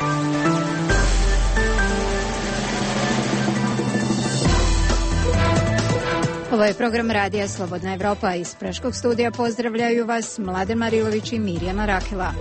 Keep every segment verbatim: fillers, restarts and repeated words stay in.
Ovo je program radija Slobodna Evropa. Iz Praškog studija pozdravljaju vas Mladen Marilović i Mirjana Rakela.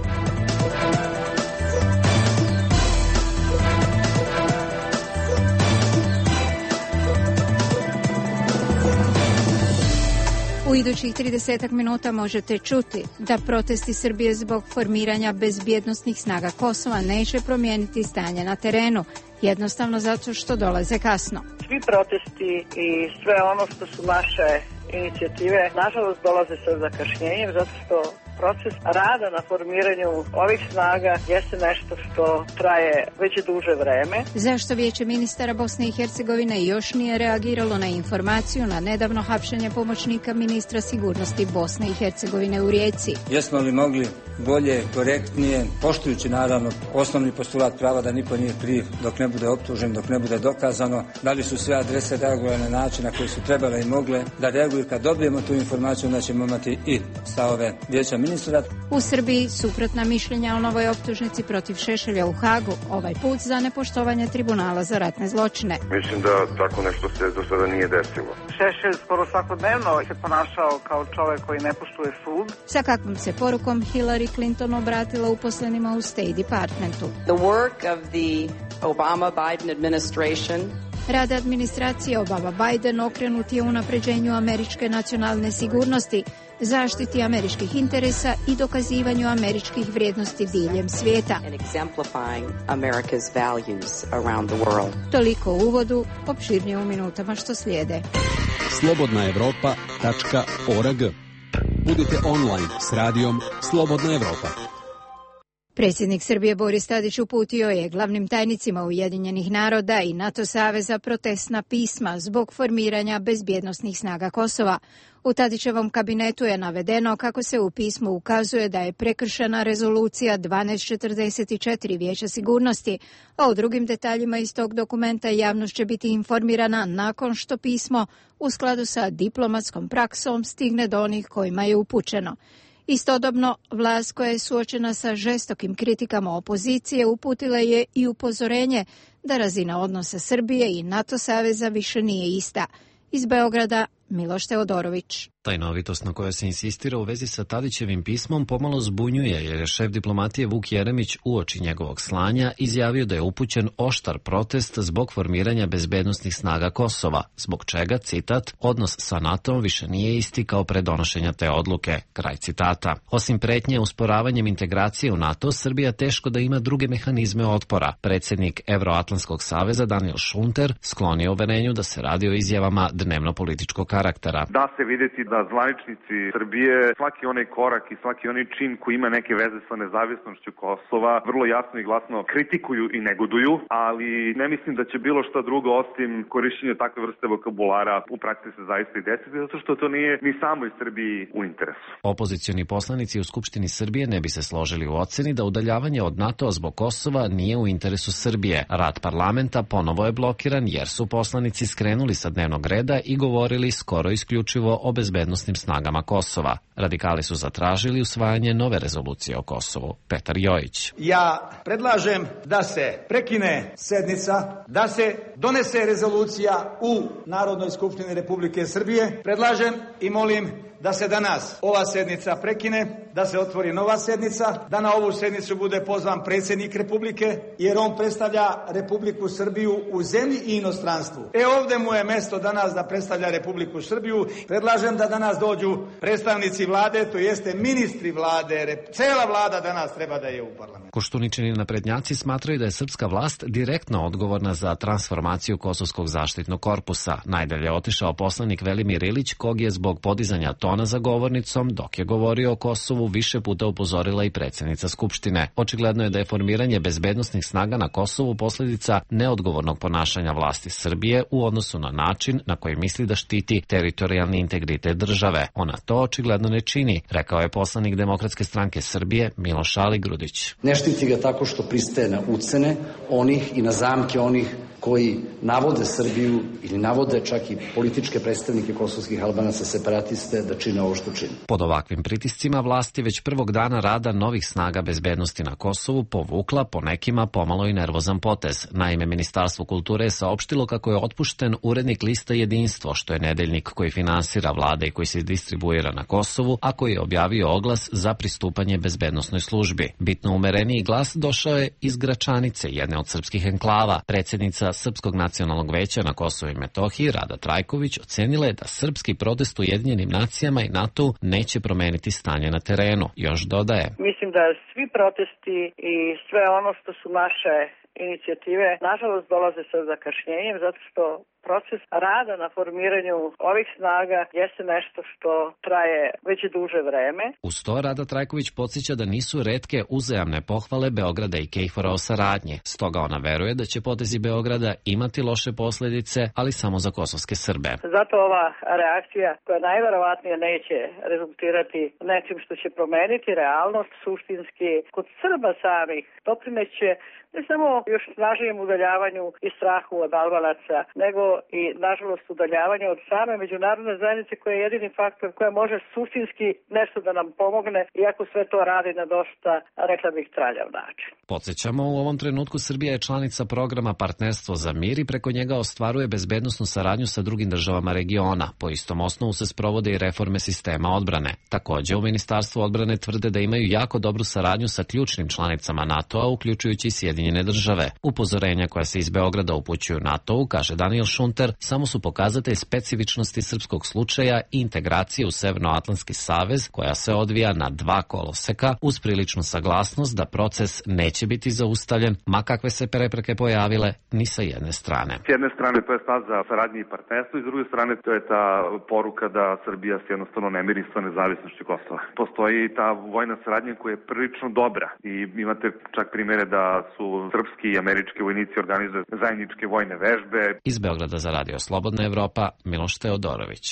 U idućih tridesetak minuta možete čuti da protesti Srbije zbog formiranja bezbjednosnih snaga Kosova neće promijeniti stanje na terenu, jednostavno zato što dolaze kasno. Svi protesti i sve ono što su naše inicijative, nažalost, dolaze sa zakašnjenjem zato što proces rada na formiranju ovih snaga jeste nešto što traje već duže vreme. Zašto Vijeće ministara Bosne i Hercegovine još nije reagiralo na informaciju na nedavno hapšenje pomoćnika ministra sigurnosti Bosne i Hercegovine u Rijeci? Jesmo li mogli bolje, korektnije, poštujući naravno osnovni postulat prava da niko nije kriv dok ne bude optužen, dok ne bude dokazano, da li su sve adrese reagovale na način na koji su trebale i mogle da reaguju. Kad dobijemo tu informaciju, onda ćemo imati i stavove Vijeća ministra. U Srbiji suprotna mišljenja o novoj optužnici protiv Šešelja u Hagu, ovaj put za nepoštovanje tribunala za ratne zločine. Mislim da tako nešto se do sada nije desilo. Šešelj skoro svakodnevno se ponašao kao čovjek koji ne poštuje sud. Sa kakvom se porukom Hillary Clinton obratila uposlenima u State Departmentu? The work of the Obama-Biden administration Rad administracije Obama-Biden okrenut je unapređenju američke nacionalne sigurnosti, zaštiti američkih interesa i dokazivanju američkih vrijednosti diljem svijeta. Toliko u uvodu, opširnije u minutama što slijede. slobodna evropa tačka org. Budite online s radijom Slobodna Evropa. Predsjednik Srbije Boris Tadić uputio je glavnim tajnicima Ujedinjenih naroda i NATO saveza protestna pisma zbog formiranja bezbjednosnih snaga Kosova. U Tadićevom kabinetu je navedeno kako se u pismu ukazuje da je prekršena rezolucija dvanaest četrdeset četiri Vijeća sigurnosti, a o drugim detaljima iz tog dokumenta javnost će biti informirana nakon što pismo u skladu sa diplomatskom praksom stigne do onih kojima je upućeno. Istodobno, vlast koja je suočena sa žestokim kritikama opozicije uputila je i upozorenje da razina odnosa Srbije i NATO saveza više nije ista. Iz Beograda, Miloš Teodorović. Tajnovitost na kojoj se insistira u vezi sa Tadićevim pismom pomalo zbunjuje jer je šef diplomatije Vuk Jeremić uoči njegovog slanja izjavio da je upućen oštar protest zbog formiranja bezbednosnih snaga Kosova, zbog čega, citat, odnos sa NATO-om više nije isti kao pre donošenja te odluke, kraj citata. Osim pretnje usporavanjem integracije u NATO, Srbija teško da ima druge mehanizme otpora. Predsjednik Evroatlantskog saveza Daniel Šunter sklonio uverenju da se radi o izjavama dnevno-političkog karaktera. Da se vidjeti da zvaničnici Srbije svaki onaj korak i svaki onaj čin koji ima neke veze sa nezavisnošću Kosova vrlo jasno i glasno kritikuju i negoduju, ali ne mislim da će bilo šta drugo osim korišćenja takve vrste vokabulara u praksi se zaista i desiti, zato što to nije ni samoj Srbiji u interesu. Opozicioni poslanici u Skupštini Srbije ne bi se složili u oceni da udaljavanje od NATO-a zbog Kosova nije u interesu Srbije. Rad parlamenta ponovo je blokiran jer su poslanici skrenuli sa dnevnog reda i govorili skoro isključivo o bezbednosnim snagama Kosova. Radikali su zatražili usvajanje nove rezolucije o Kosovu. Petar Jojić. Ja predlažem da se prekine sednica, da se donese rezolucija u Narodnoj skupštini Republike Srbije. Predlažem i molim da se danas ova sednica prekine, da se otvori nova sednica, da na ovu sednicu bude pozvan predsjednik Republike, jer on predstavlja Republiku Srbiju u zemlji i inostranstvu. E ovdje mu je mjesto danas da predstavlja Republiku Srbiju. Predlažem da danas dođu predstavnici vlade, to jeste ministri vlade, cela vlada danas treba da je u parlamentu. Koštuničini naprednjaci smatraju da je srpska vlast direktno odgovorna za transformaciju Kosovskog zaštitnog korpusa. Najdalje je otišao poslanik Velimir Ilić, kog je zbog podizanja tona za govornicom, dok je govorio o Kosovu, više puta upozorila i predsjednica Skupštine. Očigledno je da je formiranje bezbednosnih snaga na Kosovu posljedica neodgovornog ponašanja vlasti Srbije u odnosu na način na koji misli da štiti teritorijalni integritet države. Ona to očigledno ne čini, rekao je poslanik Demokratske stranke Srbije Miloš Aligrudić. Ne štiti ga tako što pristaje na ucene onih i na zamke onih koji navode Srbiju ili navode čak i političke predstavnike kosovskih Albanaca separatiste da čine ovo što čine. Pod ovakvim pritiscima vlasti već prvog dana rada novih snaga bezbednosti na Kosovu povukla po nekima pomalo i nervozan potez. Naime, Ministarstvo kulture je saopštilo kako je otpušten urednik lista Jedinstvo, što je nedeljnik koji finansira vlada i koji se distribuira na Kosovu, a koji je objavio oglas za pristupanje bezbednosnoj službi. Bitno umereniji glas došao je iz Gračanice, jedne od srpskih enklava. Predsjednica Srpskog nacionalnog veća na Kosovu i Metohiji, Rada Trajković, ocenila je da srpski protest u Ujedinjenim nacijama i NATO neće promeniti stanje na terenu. Još dodaje: Mislim da svi protesti i sve ono što su naše inicijative, nažalost, dolaze sa zakašnjenjem, zato što proces rada na formiranju ovih snaga jeste nešto što traje već duže vreme. Uz to Rada Trajković podsjeća da nisu retke uzajamne pohvale Beograda i Kejfora o saradnji. Stoga ona veruje da će potezi Beograda imati loše posljedice, ali samo za kosovske Srbe. Zato ova reakcija, koja najverovatnije neće rezultirati nečim što će promeniti realnost, suštinski kod Srba samih doprineće ne samo još snažnijem udaljavanju i strahu od Albanaca, nego i, nažalost, udaljavanju od same međunarodne zajednice koja je jedini faktor koja može suštinski nešto da nam pomogne, iako sve to radi na dosta, rekla bih, traljav način. Podsjećamo, u ovom trenutku Srbija je članica programa Partnerstvo za mir i preko njega ostvaruje bezbednosnu saradnju sa drugim državama regiona. Po istom osnovu se sprovode i reforme sistema odbrane. Također, u Ministarstvu odbrane tvrde da imaju jako dobru saradnju sa ključnim članicama NATO-a, uključujući i Sjedinjene države. Upozorenja koja se iz Beograda upućuju NATO-u, kaže Daniel Šunter, samo su pokazatelj specifičnosti srpskog slučaja i integracije u Severnoatlantski savez, koja se odvija na dva koloseka uz priličnu saglasnost da proces neće biti zaustavljen, ma kakve se prepreke pojavile, ni sa jedne strane. S jedne strane to je stav za saradnje i partnerstvo, i s druge strane to je ta poruka da Srbija se jednostavno ne miri sa nezavisnošću Kosova. Postoji ta vojna saradnja koja je prilično dobra i imate čak primjere da su srpski i američki vojnici organizuju zajedničke vojne vežbe. Iz Beograda za Radio Slobodna Evropa, Miloš Teodorović.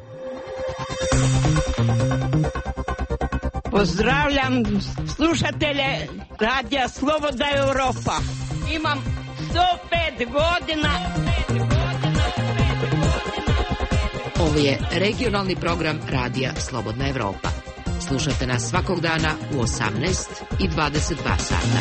Pozdravljam slušatelje Radija Slobodna Evropa. Imam sto pet godina. Ovo je regionalni program Radija Slobodna Evropa. Slušate nas svakog dana u osamnaest i dvadeset dva sata.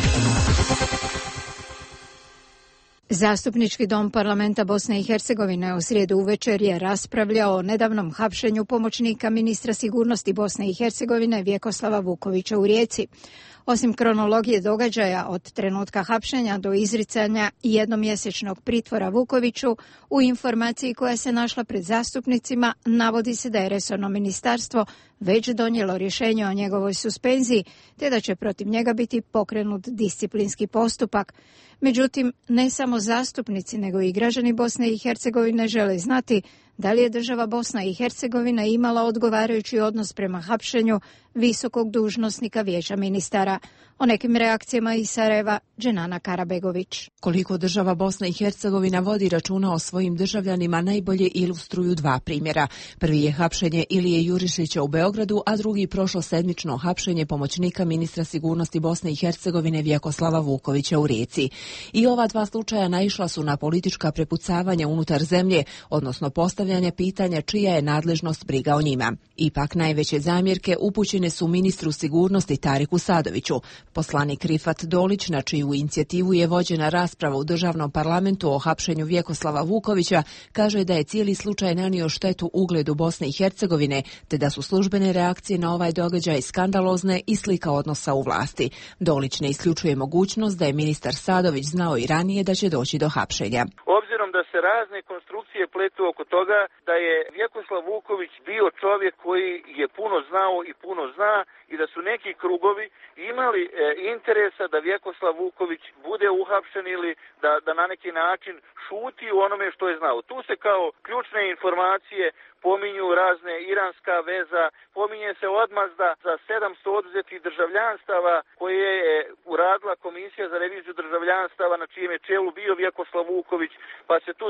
Zastupnički dom parlamenta Bosne i Hercegovine u srijedu uvečer je raspravljao o nedavnom hapšenju pomoćnika ministra sigurnosti Bosne i Hercegovine Vjekoslava Vukovića u Rijeci. Osim kronologije događaja od trenutka hapšenja do izricanja jednomjesečnog pritvora Vukoviću, u informaciji koja se našla pred zastupnicima navodi se da je resorno ministarstvo već donijelo rješenje o njegovoj suspenziji, te da će protiv njega biti pokrenut disciplinski postupak. Međutim, ne samo zastupnici, nego i građani Bosne i Hercegovine žele znati da li je država Bosna i Hercegovina imala odgovarajući odnos prema hapšenju visokog dužnosnika Vijeća ministara. O nekim reakcijama iz Sarajeva, Dženana Karabegović. Koliko država Bosna i Hercegovina vodi računa o svojim državljanima najbolje ilustruju dva primjera. Prvi je hapšenje Ilije Jurišića u Beogradu, a drugi prošlo sedmično hapšenje pomoćnika ministra sigurnosti Bosne i Hercegovine Vjekoslava Vukovića u Rijeci. I ova dva slučaja naišla su na politička prepucavanja unutar zemlje, odnosno postavljanje pitanja čija je nadležnost briga o njima. Ipak najveće zamjerke upućene su ministru sigurnosti Tariku Sadoviću. Poslanik Rifat Dolić, na čiju inicijativu je vođena rasprava u državnom parlamentu o hapšenju Vjekoslava Vukovića, kaže da je cijeli slučaj nanio štetu ugledu Bosne i Hercegovine, te da su službene reakcije na ovaj događaj skandalozne i slika odnosa u vlasti. Dolić ne isključuje mogućnost da je ministar Sadović znao i ranije da će doći do hapšenja. Obzirom da se razne konstrukcije pletu oko toga da je Vjekoslav Vuković bio čovjek koji je puno znao i puno zna i da su neki krugovi imali e, interesa da Vjekoslav Vuković bude uhapšen ili da, da na neki način šuti u onome što je znao. Tu se kao ključne informacije pominju razne iranska veza, pominje se odmazda za sedamsto oduzetih državljanstava koje je uradila Komisija za reviziju državljanstava na čijem je čelu bio Vjekoslav Vuković, pa se tu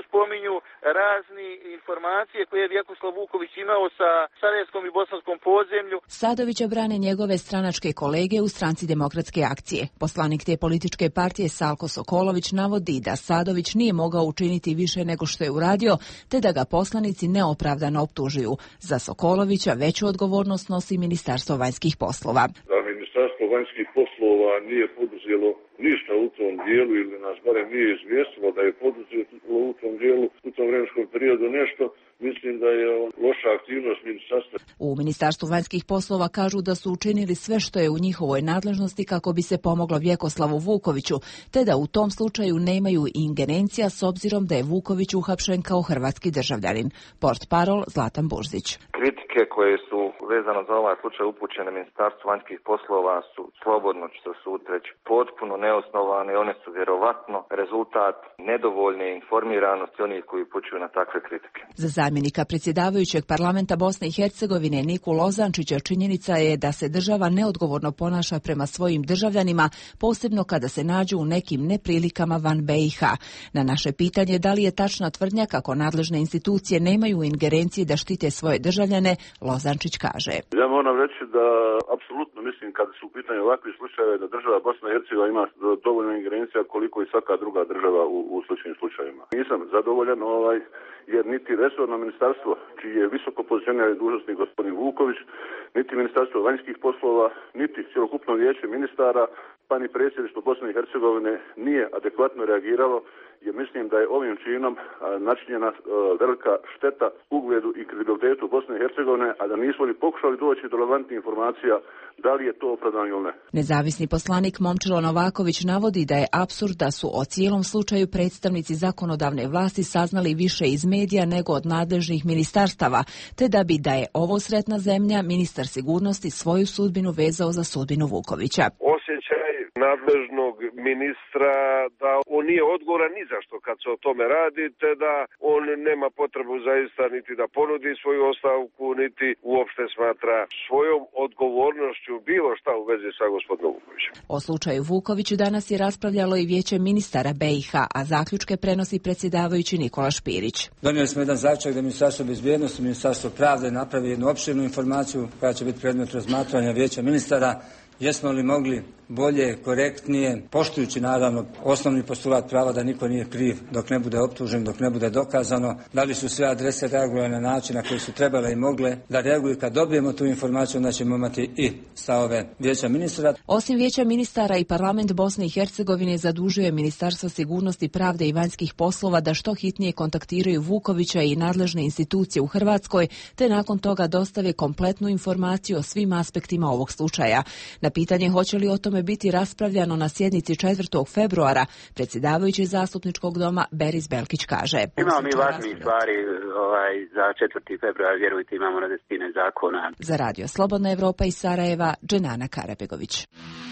spominju razni informacije koje je Vjekoslav Vuković imao sa sarajevskom i bosanskom podzemlju. Sadovića brane njegove stranačke kolege u Stranci demokratske akcije. Poslanik te političke partije Salko Sokolović navodi da Sadović nije mogao učiniti više nego što je uradio, te da ga poslanici neopravdano optužuju. Za Sokolovića veću odgovornost nosi Ministarstvo vanjskih poslova. Da Ministarstvo vanjskih poslova nije poduzelo ništa u tom dijelu ili nas barem nije izvijestilo da je poduzelo u tom dijelu, u tom vremenskom periodu nešto, mislim da je loša aktivnost ministarstva. U Ministarstvu vanjskih poslova kažu da su učinili sve što je u njihovoj nadležnosti kako bi se pomoglo Vjekoslavu Vukoviću, te da u tom slučaju nemaju ingerencija s obzirom da je Vuković uhapšen kao hrvatski državljanin. Portparol Zlatan Burzić. Kritike koje su vezano za ovaj slučaj upućene Ministarstvu vanjskih poslova su, slobodno ću se usuditi reći, potpuno neosnovane. One su vjerovatno rezultat nedovoljne informiranosti onih koji upućuju na takve kritike. Za zamjenika predsjedavajućeg parlamenta Bosne i Hercegovine Niku Lozančića činjenica je da se država neodgovorno ponaša prema svojim državljanima, posebno kada se nađu u nekim neprilikama van B i H. Na naše pitanje da li je tačna tvrdnja kako nadležne institucije nemaju ingerencije da štite svoje državljane, Lozančić kaže. Ja moram reći da apsolutno mislim kada su u pitanju ovakvi slučajevi da država Bosna i Hercegovina ima dovoljno ingerencija koliko i svaka druga država u, u sličnim slučajevima. Nisam zadovoljan ovaj jer niti resorno ministarstvo, čiji je visoko pozicionirani dužnosnik gospodin Vuković, niti Ministarstvo vanjskih poslova, niti cjelokupno vijeće ministara, pa ni predsjedništvo Bosne i Hercegovine nije adekvatno reagiralo, jer mislim da je ovim činom načinjena velika šteta ugledu i kredibilitetu Bosne i Hercegovine, a da nismo ni pokušali doći do relevantnih informacija da li je to opravdano ili ne. Nezavisni poslanik Momčilo Novaković navodi da je apsurd da su o cijelom slučaju predstavnici zakonodavne vlasti saznali više iz medija nego od nadležnih ministarstava, te da bi da je ovo sretna zemlja, ministar sigurnosti svoju sudbinu vezao za sudbinu Vukovića. Osjećaj nadležnog ministra da on nije odgovoran ni za što kad se o tome radi, te da on nema potrebu zaista niti da ponudi svoju ostavku, niti uopšte smatra svojom odgovornošću bilo šta u vezi sa gospodinom Vukovićem. O slučaju Vuković danas je raspravljalo i vijeće ministara B i H, a zaključke prenosi predsjedavajući Nikola Špirić. Donijeli smo jedan zaključak da Ministarstvo bezbjednosti, Ministarstvo pravde napravi jednu opširnu informaciju koja će biti predmet razmatranja vijeća ministara. Jesmo li mogli bolje, korektnije, poštujući naravno osnovni postulat prava da niko nije kriv dok ne bude optužen, dok ne bude dokazano, da li su sve adrese reagovale na način na koji su trebale i mogle da reaguju. Kad dobijemo tu informaciju, onda ćemo imati i stavove vijeća ministara. Osim vijeća ministara i parlament Bosne i Hercegovine zadužuje Ministarstvo sigurnosti, pravde i vanjskih poslova da što hitnije kontaktiraju Vukovića i nadležne institucije u Hrvatskoj, te nakon toga dostave kompletnu informaciju o svim aspektima ovog slučaja. Na pitanje hoće li o tome biti raspravljano na sjednici četvrtog februara, predsjedavajući zastupničkog doma Beris Belkić kaže. Imamo mi važnih stvari ovaj, za četvrti februar, vjerujte, imamo na desetine zakona. Za radio Slobodna Evropa iz Sarajeva, Dženana Karabegović.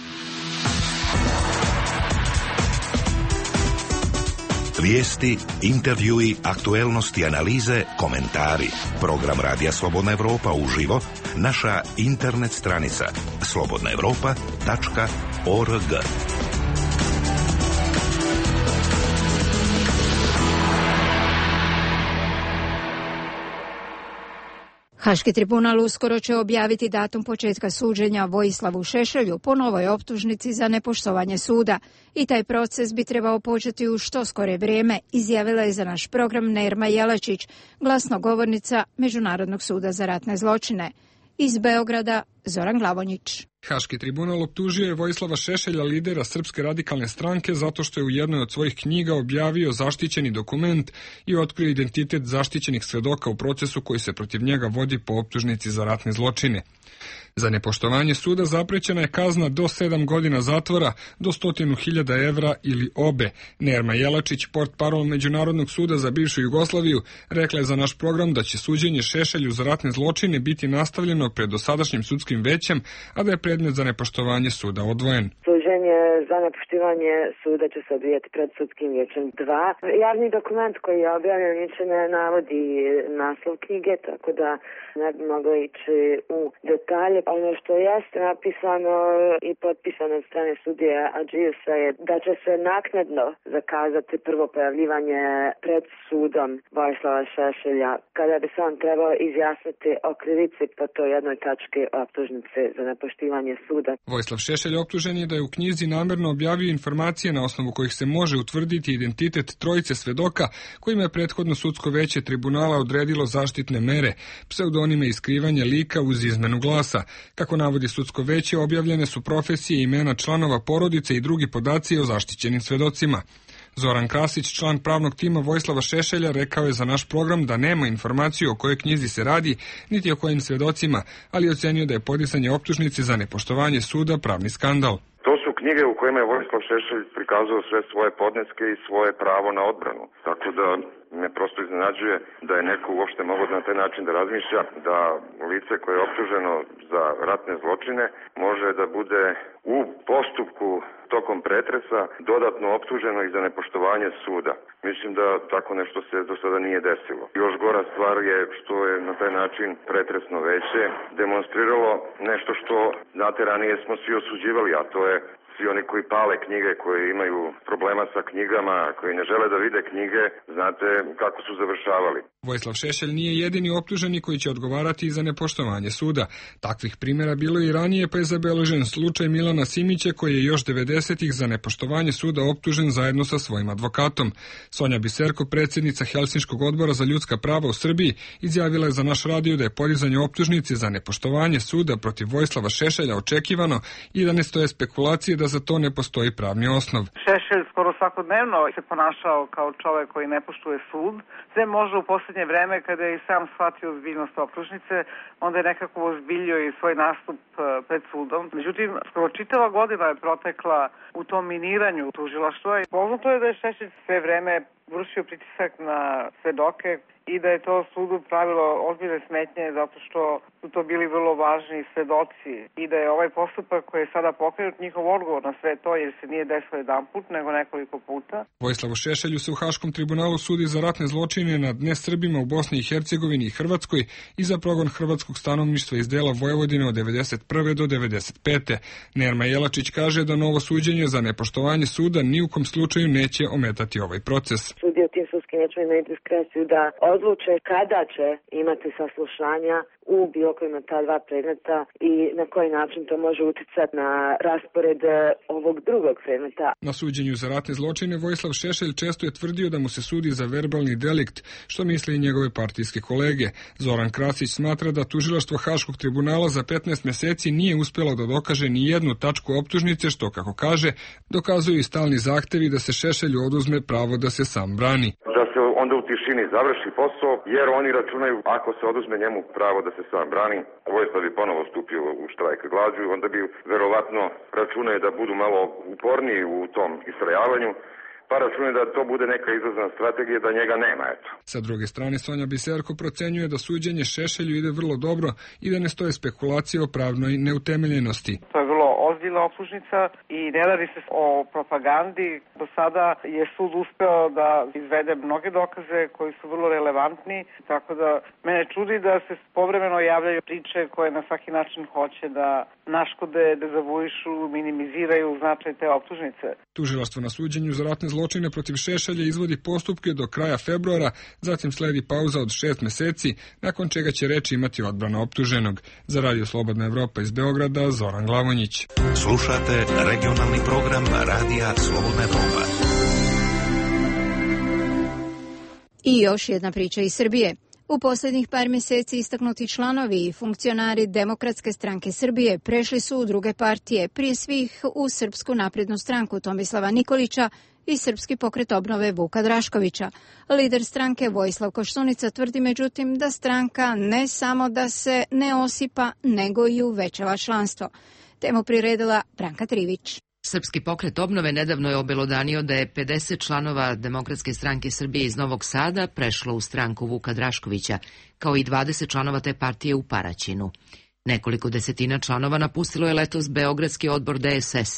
Vijesti, intervjui, aktuelnosti, analize, komentari. Program Radija Slobodna Evropa uživo, naša internet stranica slobodna evropa tačka org. Haški tribunal uskoro će objaviti datum početka suđenja Vojislavu Šešelju po novoj optužnici za nepoštovanje suda i taj proces bi trebao početi u što skore vrijeme, izjavila je za naš program Nerma Jelačić, glasnogovornica Međunarodnog suda za ratne zločine. Iz Beograda Zoran Glavonjić. Haški tribunal optužio je Vojislava Šešelja, lidera Srpske radikalne stranke, zato što je u jednoj od svojih knjiga objavio zaštićeni dokument i otkrio identitet zaštićenih svedoka u procesu koji se protiv njega vodi po optužnici za ratne zločine. Za nepoštovanje suda zaprećena je kazna do sedam godina zatvora do stotinu hiljada evra ili obe. Nerma Jelačić, portparol Međunarodnog suda za bivšu Jugoslaviju, rekla je za naš program da će suđenje Šešelju za ratne zločine biti nastavljeno pred dosadašnjim sudskim većem, a da je predmet za nepoštovanje suda odvojen. Suđenje Suđenje za nepoštivanje suda će se odvijati pred sudskim vijećem dva. Javni dokument koji je objavljen niče ne navodi naslov knjige, tako da ne bi moglo ići u detalje. Ono što jeste napisano i potpisano od strane sudije Adžiusa je da će se naknadno zakazati prvo pojavljivanje pred sudom Vojislava Šešelja, kada bi se on trebao izjasniti o krivici po toj jednoj tački optužnice za nepoštivanje suda. Vojislav Šešelj optužen je da je u knjizi namerno objavio informacije na osnovu kojih se može utvrditi identitet trojice svedoka kojima je prethodno sudsko veće tribunala odredilo zaštitne mere, pseudonime i skrivanje lika uz izmenu glasa. Kako navodi sudsko veće, objavljene su profesije i imena članova porodice i drugi podaci o zaštićenim svedocima. Zoran Krasić, član pravnog tima Vojislava Šešelja, rekao je za naš program da nema informaciju o kojoj knjizi se radi, niti o kojim svedocima, ali ocenio da je podizanje optužnice za nepoštovanje suda pravni skandal. To su knjige u kojima je Vojislav Šešelj prikazao sve svoje podneske i svoje pravo na odbranu. Tako da me prosto iznenađuje da je neko uopšte mogao na taj način da razmišlja da lice koje je optuženo za ratne zločine može da bude u postupku tokom pretresa dodatno optuženo i za nepoštovanje suda. Mislim da tako nešto se do sada nije desilo. Još gora stvar je što je na taj način pretresno veće demonstriralo nešto što, znate, ranije smo svi osuđivali, a to je svi oni koji pale knjige, koji imaju problema sa knjigama, koji ne žele da vide knjige, znate kako su završavali. Vojislav Šešelj nije jedini optuženi koji će odgovarati i za nepoštovanje suda. Takvih primjera bilo i ranije, pa je zabeležen slučaj Milana Simića koji je još devedesetih za nepoštovanje suda optužen zajedno sa svojim advokatom. Sonja Biserko, predsjednica Helsinškog odbora za ljudska prava u Srbiji, izjavila je za naš radio da je podizanje optužnice za nepoštovanje suda protiv Vojislava Šešelja očekivano i da ne stoje spekulacije da za to ne postoji pravni osnov. Šešelj skoro svakodnevno se ponašao kao čovek koji ne poštuje sud. Sve može u posljednje vreme kada je i sam shvatio ozbiljnost optužnice, onda je nekako ozbiljio i svoj nastup pred sudom. Međutim, skoro čitava godina je protekla u tom miniranju tužilaštva i poznato je da je Šešelj sve vreme vršio pritisak na svedoke i da je to sudu pravilo ozbiljne smetnje zato što su to bili vrlo važni svedoci i da je ovaj postupak koji je sada pokrenut njihov odgovor na sve to, jer se nije desilo jedan put nego nekoliko puta. Vojislavu Šešelju se u Haškom tribunalu sudi za ratne zločine nad nesrbima u Bosni i Hercegovini i Hrvatskoj i za progon hrvatskog stanovništva iz dela Vojvodine od devedeset prve do devedeset pete. Nerma Jelačić kaže da novo suđenje za nepoštovanje suda ni u kom slučaju neće ometati ovaj proces. Sudije u tim sudskim vijećima imaju diskreciju da odluče kada će imati saslušanja u bilo kojima ta dva predmeta i na koji način to može uticati na raspored ovog drugog predmeta. Na suđenju za ratne zločine Vojislav Šešelj često je tvrdio da mu se sudi za verbalni delikt, što misle i njegove partijske kolege. Zoran Krasić smatra da tužilaštvo Haškog tribunala za petnaest meseci nije uspjelo da dokaže ni jednu tačku optužnice, što, kako kaže, dokazuju i stalni zahtevi da se Šešelju oduzme pravo da se sam brani. Da se onda u tišini završi posao, jer oni računaju ako se oduzme njemu pravo da se sam brani, Vojislav bi ponovo stupio u štrajk glađu, onda bi verovatno računaju da budu malo uporniji u tom istrajavanju, pa računaju da to bude neka izlazna strategija da njega nema, eto. Sa druge strane, Sonja Biserko procenjuje da suđenje Šešelju ide vrlo dobro i da ne stoje spekulacije o pravnoj neutemeljenosti. To je vrlo ozbiljna optužnica i ne radi se o propagandi. Do sada je sud uspeo da izvede mnoge dokaze koji su vrlo relevantni, tako da mene čudi da se povremeno javljaju priče koje na svaki način hoće da naškode, dezavuišu, minimiziraju značaj te optužnice. Tužilaštvo na suđenju za ratne zločine protiv Šešelja izvodi postupke do kraja februara, zatim sledi pauza od šest meseci, nakon čega će reč imati odbrana optuženog. Za Radio Slobodna Evropa iz Beograda, Zoran Glavonjić. Slušate regionalni program Radija Slobodna Evropa. I još jedna priča iz Srbije. U posljednjih par mjeseci istaknuti članovi i funkcionari Demokratske stranke Srbije prešli su u druge partije, prije svih u Srpsku naprednu stranku Tomislava Nikolića i Srpski pokret obnove Vuka Draškovića. Lider stranke Vojislav Koštunica tvrdi međutim da stranka ne samo da se ne osipa, nego i uvećava članstvo. Temu priredila Branka Trivić. Srpski pokret obnove nedavno je obelodanio da je pedeset članova Demokratske stranke Srbije iz Novog Sada prešlo u stranku Vuka Draškovića, kao i dvadeset članova te partije u Paraćinu. Nekoliko desetina članova napustilo je letos Beogradski odbor D S S-a,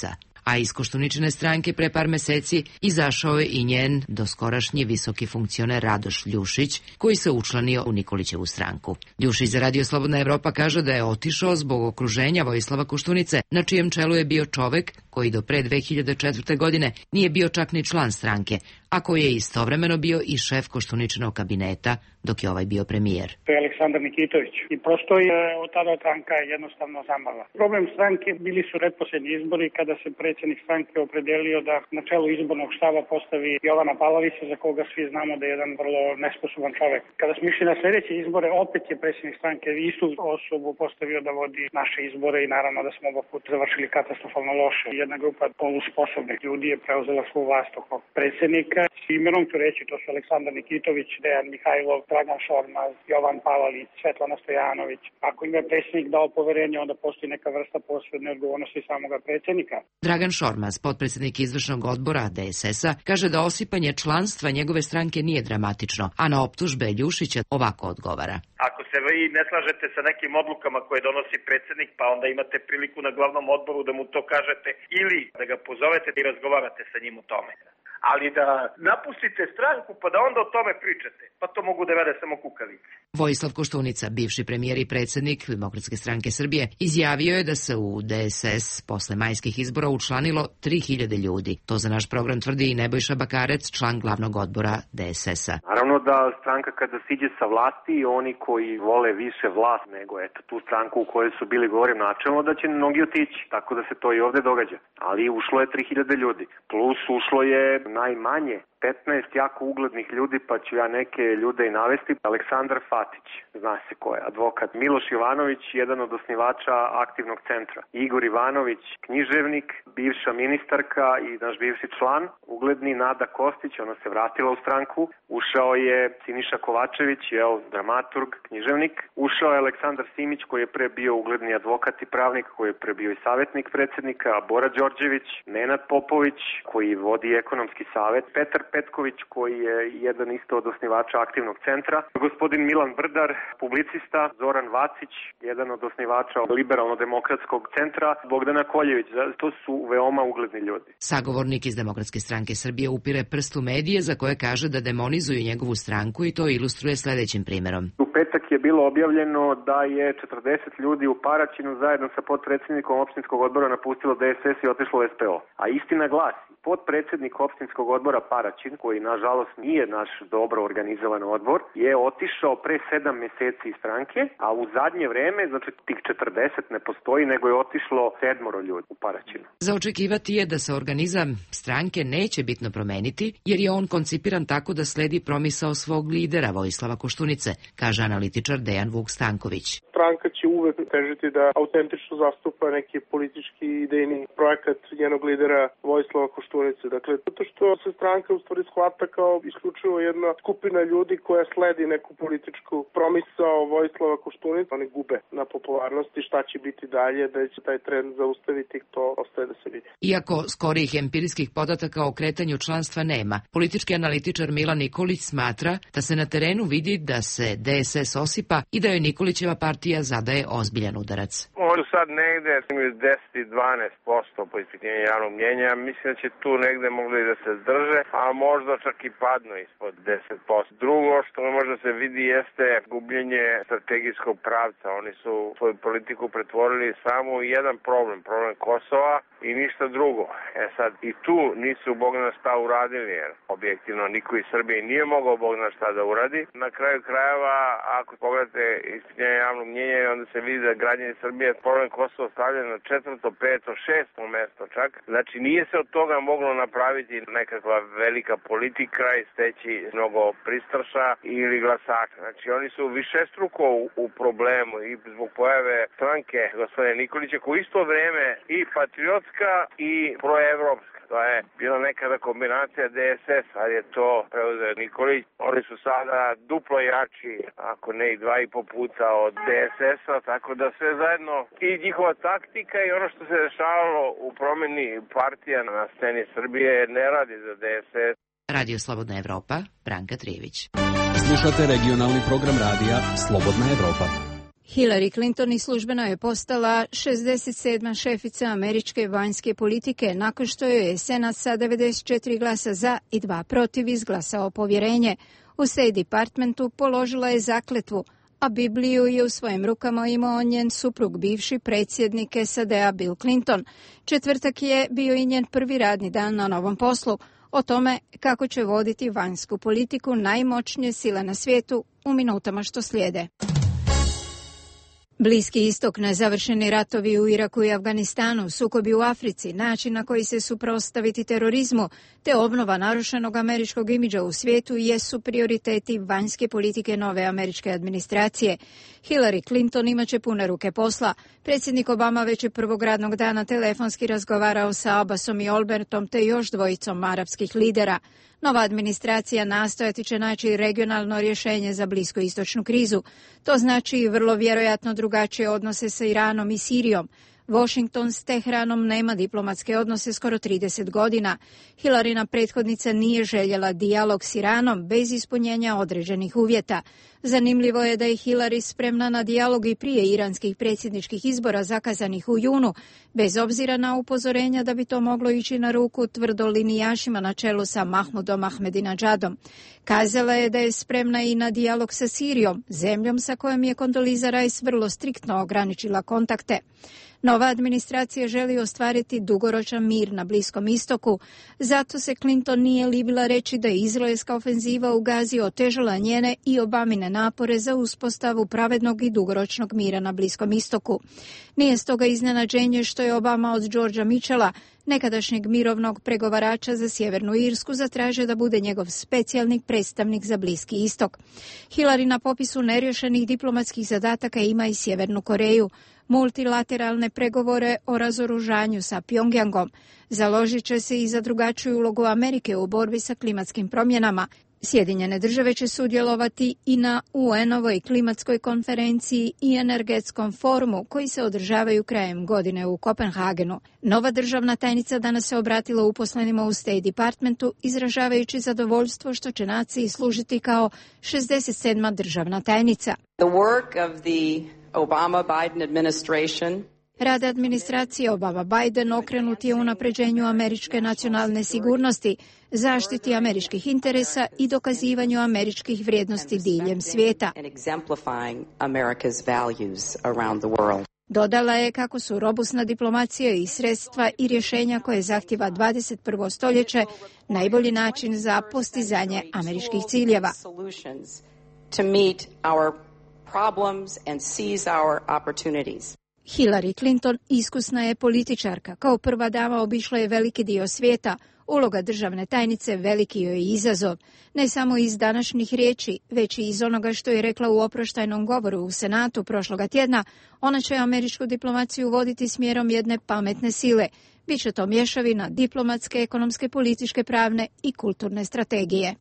A iz Koštuničine stranke pre par meseci izašao je i njen doskorašnji visoki funkcioner Radoš Ljušić, koji se učlanio u Nikolićevu stranku. Ljušić za Radio Slobodna Evropa kaže da je otišao zbog okruženja Vojislava Koštunice, na čijem čelu je bio čovek koji do pre dve hiljade četvrte. godine nije bio čak ni član stranke, a koji je istovremeno bio i šef Koštuničinog kabineta dok je ovaj bio premijer. To je Aleksandar Nikitović i prosto je od tada stranka jednostavno zamrla. Problem stranke bili su redposlednji izbori kada se predsjednik stranke opredelio da na čelu izbornog štaba postavi Jovana Pavlovića, za koga svi znamo da je jedan vrlo nesposoban čovek. Kada smo išli na sljedeće izbore, opet je predsjednik stranke istu osobu postavio da vodi naše izbore i naravno da smo oba puta završili katastrofalno loše. Jedna grupa polusposobnih ljudi je preuzela svu vlast oko predsjednika. S imenom ću reći, to su Aleksandar Nikitović, Dejan Mihajlov, Dragan Šormaz, Jovan Palalić, Svetlana Stojanović. Ako im je predsjednik dao poverenje, onda postoji neka vrsta posredne odgovornosti samoga predsjednika. Dragan Šormaz, potpredsjednik izvršnog odbora D S S-a, kaže da osipanje članstva njegove stranke nije dramatično, a na optužbe Ljušića ovako odgovara. Ako se vi ne slažete sa nekim odlukama koje donosi predsjednik, pa onda imate priliku na glavnom odboru da mu to kažete ili da ga pozovete i razgovarate sa njim o tome. Ali da napustite stranku pa da onda o tome pričate, pa to mogu da rade samo kukavice. Vojislav Koštunica, bivši premijer i predsjednik Demokratske stranke Srbije, izjavio je da se u D S S posle majskih izbora učlanilo tri hiljade ljudi. To za naš program tvrdi i Nebojša Bakarec, član glavnog odbora D S S-a. Naravno da stranka kada siđe sa vlasti, oni koji vole više vlast nego eto tu stranku u kojoj su bili, govorim načelno, da će mnogi otići, tako da se to i ovde događa. Ali ušlo je tri hiljade ljudi, plus ušlo je najmanje petnaest jako uglednih ljudi, pa ću ja neke ljude i navesti. Aleksandar Fatić, zna se ko je, advokat. Miloš Ivanović, jedan od osnivača Aktivnog centra. Igor Ivanović, književnik, bivša ministarka i naš bivši član. Ugledni Nada Kostić, ona se vratila u stranku. Ušao je Siniša Kovačević, jel, dramaturg, književnik. Ušao je Aleksandar Simić, koji je pre bio ugledni advokat i pravnik, koji je pre bio i savjetnik predsjednika. Bora Đorđević, Nenad Popović, koji vodi ekonomski savet. Petar Petković, koji je jedan isto od osnivača Aktivnog centra, gospodin Milan Brdar, publicista, Zoran Vacić, jedan od osnivača Liberalno-demokratskog centra, Bogdana Koljević. To su veoma ugledni ljudi. Sagovornik iz Demokratske stranke Srbije upire prst u medije za koje kaže da demonizuju njegovu stranku i to ilustruje sledećim primjerom. U petak je bilo objavljeno da je četrdeset ljudi u Paraćinu zajedno sa potpredsjednikom opštinskog odbora napustilo D S S i otišlo u S P O. A istina glasi, potpredsjednik opštinskog odbora Paraćin, koji nažalost nije naš dobro organizovan odbor, je otišao pre sedam meseci iz stranke, a u zadnje vreme, znači tih četrdeset ne postoji, nego je otišlo sedmoro ljudi u Paraćinu. Za očekivati je da se organizam stranke neće bitno promeniti, jer je on koncipiran tako da sledi promisao svog lidera Vojislava Koštunice, kaže analitičar Dejan Vuk Stanković. Stranka će uvek težiti da autentično zastupa neki politički idejni projekat njenog lidera Vojislava Koštunice. Dakle, zato što se stranka u stvari shvata kao isključivo jedna skupina ljudi koja sledi neku političku promisao Vojislava Koštunice. Oni gube na popularnosti, šta će biti dalje, da će taj trend zaustaviti, to ostaje da se vidi. Iako skorijih empirijskih podataka o kretanju članstva nema, politički analitičar Milan Nikolić smatra da se na terenu vidi da se D S S osipa i da joj Nikolićeva partija zadaje ozbiljan udarac. Oni sad negde imaju deset do dvanaest posto po ispitivanju javnog mnjenja. Mislim da će tu negde mogli da se zdrže, a možda čak i padnu ispod deset posto. Drugo što može se vidi jeste gubljenje strategijskog pravca. Oni su svoju politiku pretvorili samo u jedan problem, problem Kosova i ništa drugo. E sad, i tu nisu Bog zna šta uradili, jer objektivno niko iz Srbije nije mogao Bog zna šta da uradi. Na kraju krajeva, ako pogledate ispitanje javnog mnjenja, onda se vidi da građani Srbije problem Kosova stavljaju na četvrto, peto, šesto mesto čak. Znači, nije se od toga moglo napraviti nekakva velika politika i steći mnogo pristrša ili glasača. Znači, oni su višestruko u, u problemu i zbog pojave stranke gospodine Nikolića, koji isto vreme i patriotska i proevropska. To je bila nekada kombinacija D S S, ali je to preuzeo Nikolić. Oni su sada duplo jači, ako ne i dva i po puta od D S S-a, tako da sve zajedno i njihova taktika i ono što se dešavalo u promjeni partija na sceni Srbije ne radi za D S S. Radio Slobodna Evropa, Branka Trijević. Slušate regionalni program radija Slobodna Evropa. Hillary Clinton i službeno je postala šezdeset sedma šefica američke vanjske politike nakon što joj je Senat sa devedeset četiri glasa za i dva protiv izglasao povjerenje. U State Departmentu položila je zakletvu, a Bibliju je u svojim rukama imao njen suprug, bivši predsjednik S A D-a Bill Clinton. Četvrtak je bio i njen prvi radni dan na novom poslu. O tome kako će voditi vanjsku politiku najmoćnije sile na svijetu u minutama što slijede. Bliski istok, nezavršeni ratovi u Iraku i Afganistanu, sukobi u Africi, način na koji se suprotstaviti terorizmu, te obnova narušenog američkog imidža u svijetu jesu prioriteti vanjske politike nove američke administracije. Hillary Clinton imaće pune ruke posla. Predsjednik Obama već je prvog radnog dana telefonski razgovarao sa Abbasom i Albertom te još dvojicom arapskih lidera. Nova administracija nastojati će naći regionalno rješenje za bliskoistočnu krizu. To znači i vrlo vjerojatno drugačije odnose sa Iranom i Sirijom. Washington s Teheranom nema diplomatske odnose skoro trideset godina. Hillaryna prethodnica nije željela dijalog s Iranom bez ispunjenja određenih uvjeta. Zanimljivo je da je Hillary spremna na dijalog i prije iranskih predsjedničkih izbora zakazanih u junu, bez obzira na upozorenja da bi to moglo ići na ruku tvrdolinijašima na čelu sa Mahmudom Ahmadinejadom. Kazala je da je spremna i na dijalog sa Sirijom, zemljom sa kojom je Condoleezza Rice vrlo striktno ograničila kontakte. Nova administracija želi ostvariti dugoročan mir na Bliskom istoku, zato se Clinton nije libila reći da je izraelska ofenziva u Gazi otežala njene i Obamine napore za uspostavu pravednog i dugoročnog mira na Bliskom istoku. Nije stoga iznenađenje što je Obama od Georgea Mitchella, nekadašnjeg mirovnog pregovarača za Sjevernu Irsku, zatražio da bude njegov specijalni predstavnik za Bliski istok. Hillary na popisu neriješenih diplomatskih zadataka ima i Sjevernu Koreju, multilateralne pregovore o razoružanju sa Pjongjangom. Založit će se i za drugačiju ulogu Amerike u borbi sa klimatskim promjenama. Sjedinjene države će sudjelovati i na U N-ovoj klimatskoj konferenciji i energetskom forumu koji se održavaju krajem godine u Kopenhagenu. Nova državna tajnica danas se obratila uposlenima u State Departmentu, izražavajući zadovoljstvo što će naciji služiti kao šezdeset sedma državna tajnica. The work of the Obama-Biden administration Rad administracije Obama-Biden okrenut je unapređenju američke nacionalne sigurnosti, zaštiti američkih interesa i dokazivanju američkih vrijednosti diljem svijeta. Dodala je kako su robustna diplomacija i sredstva i rješenja koje zahtjeva dvadeset prvo stoljeće najbolji način za postizanje američkih ciljeva. Hillary Clinton iskusna je političarka. Kao prva dama obišla je veliki dio svijeta. Uloga državne tajnice veliki joj je izazov. Ne samo iz današnjih riječi, već i iz onoga što je rekla u oproštajnom govoru u Senatu prošloga tjedna. Ona će američku diplomaciju voditi smjerom jedne pametne sile. Biće to mješavina diplomatske, ekonomske, političke, pravne i kulturne strategije.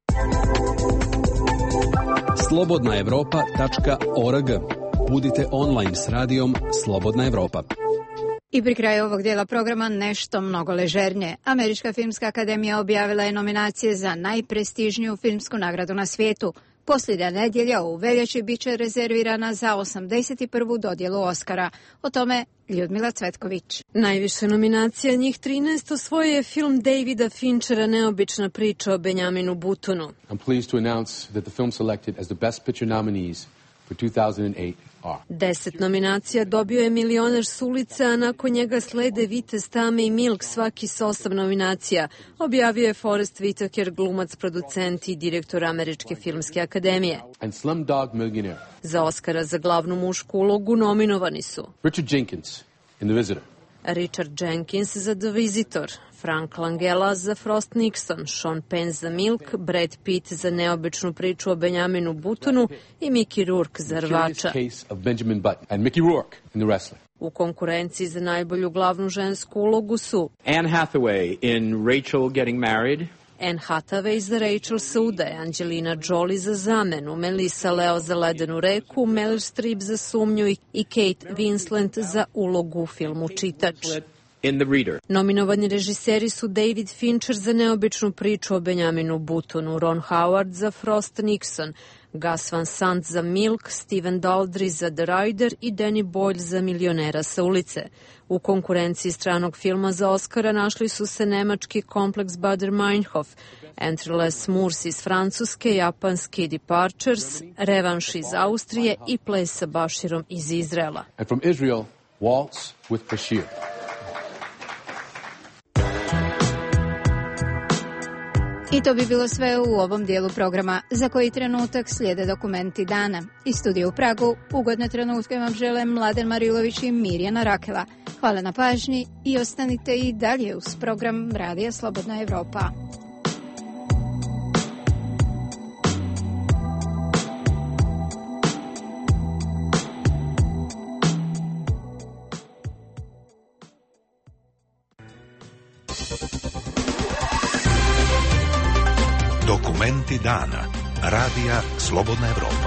slobodna evropa tačka org. Budite online s radijom Slobodna Evropa. I pri kraju ovog dijela programa nešto mnogo ležernije. Američka filmska akademija objavila je nominacije za najprestižniju filmsku nagradu na svijetu. Posljednja nedjelja u veljači bit će rezervirana za osamdeset prvu dodjelu Oscara. O tome Ljudmila Cvetković. Najviše nominacija, njih trinaest, osvojio je film Davida Finchera Neobična priča o Benjaminu Buttonu. I'm pleased to announce that the film selected as the Best Picture nominees for two thousand eight are. Deset nominacija dobio je Milioner s ulice, a nakon njega slede Vitez, Tame i Milk, svaki s osam nominacija. Objavio je Forest Whitaker, glumac, producent i direktor Američke filmske akademije. And Slumdog Millionaire. Za Oscara za glavnu mušku ulogu nominovani su Richard Jenkins in The Visitor. Richard Jenkins za The Visitor, Frank Langella za Frost Nixon, Sean Penn za Milk, Brad Pitt za Neobičnu priču o Benjaminu Buttonu i Mickey Rourke za Rvača. U konkurenciji za najbolju glavnu žensku ulogu su Anne Hathaway in Rachel Getting Married, Anne Hathaway za Rachel se udaje, Angelina Jolie za Zamenu, Melissa Leo za Ledenu reku, Meryl Streep za Sumnju i Kate Winslet za ulogu u filmu Čitač. in The Reader. Nominovani režiseri su David Fincher za Neobičnu priču o Benjaminu Buttonu, Ron Howard za Frost Nixon, Gus Van Sant za Milk, Steven Daldry za The Rider i Danny Boyle za Milionera sa ulice. U konkurenciji stranog filma za Oscara našli su se nemački Kompleks Bader Meinhof, Endless Moors iz Francuske, japanski Departures, Revanš iz Austrije i Ples sa Bashirom iz Izraela. And from Israel, Waltz with Bashir. I to bi bilo sve u ovom dijelu programa. Za koji trenutak slijede dokumenti dana. Iz studija u Pragu ugodne trenutke vam žele Mladen Marilović i Mirjana Rakela. Hvala na pažnji i ostanite i dalje uz program Radija Slobodna Evropa. Dokumenti dana. Radija Slobodna Evropa.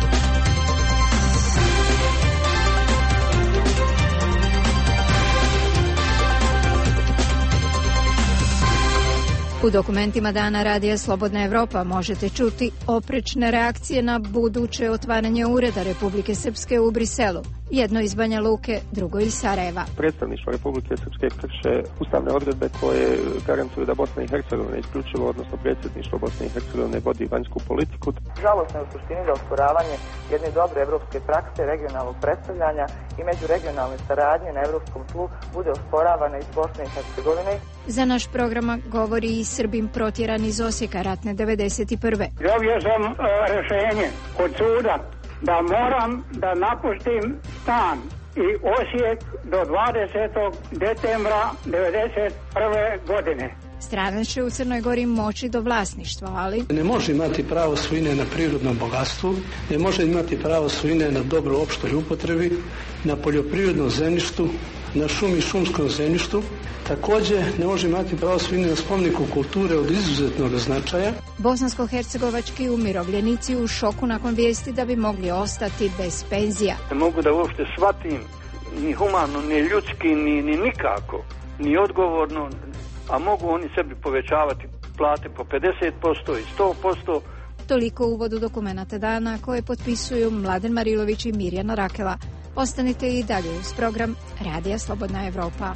U dokumentima dana Radija Slobodna Evropa možete čuti oprečne reakcije na buduće otvaranje ureda Republike Srpske u Briselu. Jedno iz Banja Luke, drugo iz Sarajeva. Predstavništvo Republike Srpske krše ustavne odredbe koje garantuju da Bosna i Hercegovina isključivo, odnosno predsjedništvo Bosne i Hercegovine vodi vanjsku politiku. Žalosno je u suštini da osporavanje jedne dobre evropske prakse, regionalnog predstavljanja i međuregionalne saradnje na evropskom tlu bude osporavana iz Bosne i Hercegovine. Za naš program govori i Srbin protjeran iz Osijeka ratne devedeset prve. Dobio sam uh, rješenje od suda da moram da napustim stan i Osijek do dvadesetog decembra devedeset prve godine. Stranac će u Crnoj Gori moći do vlasništva, ali ne može imati pravo svojine na prirodnom bogatstvu, ne može imati pravo svojine na dobro opštoj upotrebi, na poljoprivrednom zemljištu, na šumi i šumskom zemljištu. Također ne može imati pravo svojine na spomeniku kulture od izuzetnog značaja. Bosansko-hercegovački umirovljenici u šoku nakon vijesti da bi mogli ostati bez penzija. Ne mogu da uopšte shvatim ni humano, ni ljudski, ni, ni nikako, ni odgovorno, a mogu oni sebi povećavati plate po pedeset posto i sto posto. Toliko u uvodu dokumenata dana koje potpisuju Mladen Marilović i Mirjana Rakela. Ostanite i dalje uz program Radija Slobodna Evropa.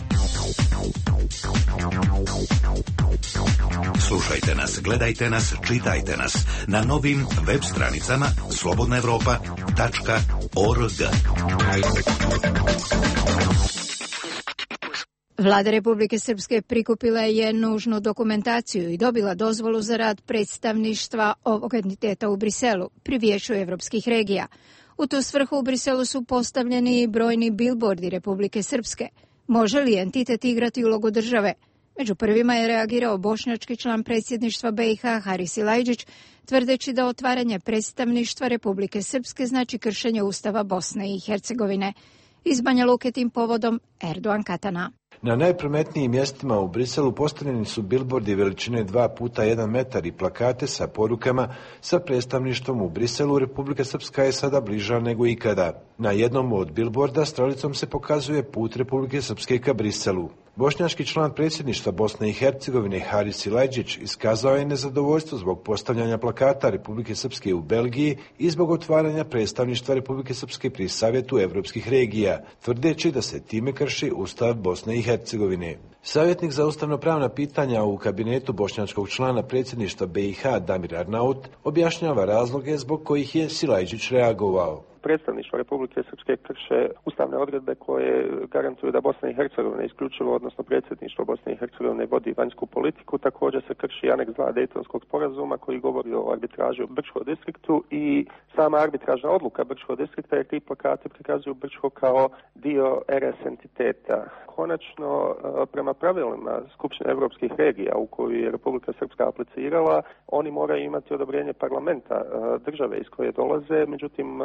Slušajte nas, gledajte nas, čitajte nas na novim web stranicama slobodna evropa tačka org. Vlada Republike Srpske prikupila je nužnu dokumentaciju i dobila dozvolu za rad predstavništva ovog entiteta u Briselu pri Vijeću evropskih regija. U tu svrhu u Briselu su postavljeni brojni bilbordi Republike Srpske. Može li entitet igrati ulogu države? Među prvima je reagirao bošnjački član predsjedništva B i H Haris Silajdžić, tvrdeći da otvaranje predstavništva Republike Srpske znači kršenje Ustava Bosne i Hercegovine. Iz Banja Luke tim povodom Erdogan Katana. Na najprometnijim mjestima u Briselu postavljeni su bilbordi veličine dva puta jedan metar i plakate sa porukama sa predstavništvom u Briselu. Republika Srpska je sada bliža nego ikada. Na jednom od bilborda stralicom se pokazuje put Republike Srpske ka Briselu. Bošnjački član predsjedništva Bosne i Hercegovine Haris Silajdžić iskazao je nezadovoljstvo zbog postavljanja plakata Republike Srpske u Belgiji i zbog otvaranja predstavništva Republike Srpske pri Savjetu evropskih regija, tvrdeći da se time krši Ustav Bosne i Hercegovine. Savjetnik za ustavno-pravna pitanja u kabinetu bošnjačkog člana predsjedništva B i H Damir Arnaut objašnjava razloge zbog kojih je Silajdžić reagovao. Predstavništvo Republike Srpske krše ustavne odredbe koje garantuju da Bosna i Hercegovina isključivo, odnosno predsjedništvo Bosne i Hercegovine vodi vanjsku politiku. Također se krši aneks dva Dejtonskog sporazuma koji govori o arbitraži u Brčkom distriktu i sama arbitražna odluka Brčkog distrikta, jer ti plakati prikazuju Brčko kao dio R S entiteta. Konačno, prema pravilima Skupštine evropskih regija u koju je Republika Srpska aplicirala, oni moraju imati odobrenje parlamenta države iz koje dolaze, međutim oni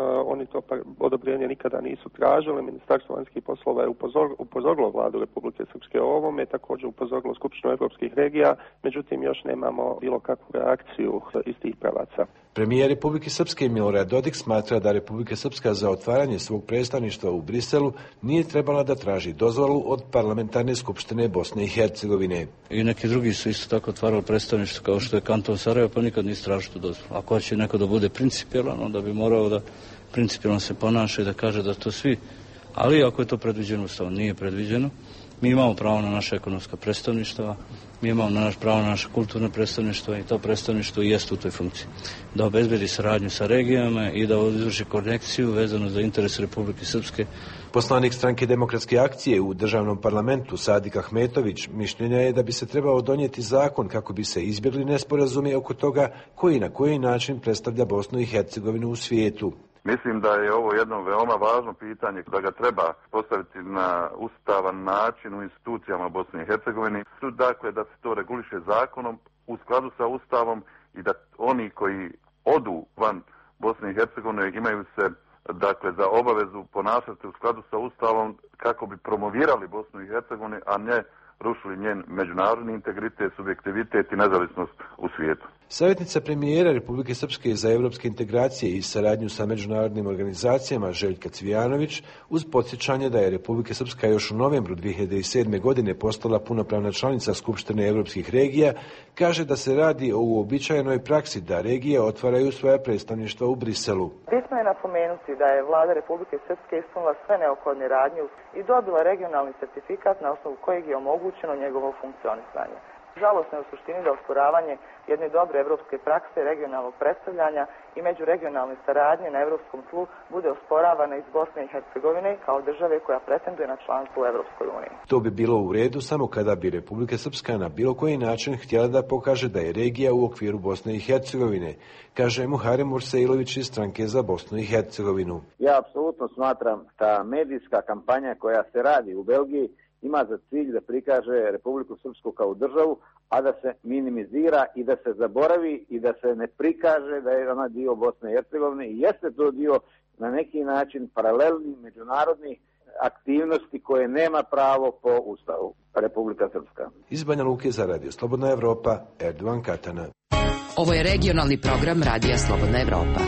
oni to odobrenje nikada nisu tražili. Ministarstvo vanjskih poslova je upozorilo vladu Republike Srpske o ovome, također upozorilo Skupštinu evropskih regija, međutim još nemamo bilo kakvu reakciju iz tih pravaca. Premijer Republike Srpske Milorad Dodik smatra da Republika Srpska za otvaranje svog predstavništva u Briselu nije trebala da traži dozvolu od Parlamentarne skupštine Bosne i Hercegovine. I neki drugi su isto tako otvarali predstavništvo kao što je kanton Sarajevo, pa nikad nisu tražili tu dozvolu. Ako će neko da bude principijelan, onda bi morao da principijelno se ponaša i da kaže da to svi. Ali ako je to predviđeno Ustavom, nije predviđeno. Mi imamo pravo na naše ekonomska predstavništva, mi imamo na naš pravo na naše kulturne predstavništva i to predstavništvo i jest u toj funkciji. Da obezbedi saradnju sa regijama i da izvrši konekciju vezano za interes Republike Srpske. Poslanik Stranke demokratske akcije u državnom parlamentu Sadik Ahmetović mišljenja je da bi se trebao donijeti zakon kako bi se izbjegli nesporazumi oko toga koji na koji način predstavlja Bosnu i Hercegovinu u svijetu. Mislim da je ovo jedno veoma važno pitanje da ga treba postaviti na ustavan način u institucijama Bosne i Hercegovine. Dakle, da se to reguliše zakonom u skladu sa Ustavom i da oni koji odu van Bosne i Hercegovine imaju se dakle za obavezu ponašati u skladu sa Ustavom kako bi promovirali Bosnu i Hercegovinu, a ne rušili njen međunarodni integritet, subjektivitet i nezavisnost u svijetu. Savjetnica premijera Republike Srpske za evropske integracije i saradnju sa međunarodnim organizacijama Željka Cvijanović, uz podsjećanje da je Republika Srpska još u novembru dvije hiljade sedme. godine postala punopravna članica Skupštine evropskih regija, kaže da se radi o uobičajenoj praksi da regije otvaraju svoja predstavništva u Briselu. Bitno je napomenuti da je vlada Republike Srpske ispunila sve neophodne radnje i dobila regionalni certifikat na osnovu kojeg je omogućeno njegovo funkcionisanje. Žalosno je u suštini da osporavanje jedne dobre evropske prakse regionalnog predstavljanja i međuregionalne saradnje na evropskom tlu bude osporavana iz Bosne i Hercegovine kao države koja pretenduje na članstvo u Evropskoj uniji. To bi bilo u redu samo kada bi Republika Srpska na bilo koji način htjela da pokaže da je regija u okviru Bosne i Hercegovine, kaže Muharem Ursailović iz Stranke za Bosnu i Hercegovinu. Ja apsolutno smatram da medijska kampanja koja se radi u Belgiji ima za cilj da prikaže Republiku Srpsku kao državu, a da se minimizira i da se zaboravi i da se ne prikaže da je ona dio Bosne i Hercegovine i jeste to dio na neki način paralelni međunarodnih aktivnosti koje nema pravo po Ustavu Republika Srpska. Iz Banja Luke za Radio Slobodna Evropa, Erdovan Katana. Ovo je regionalni program Radija Slobodna Evropa.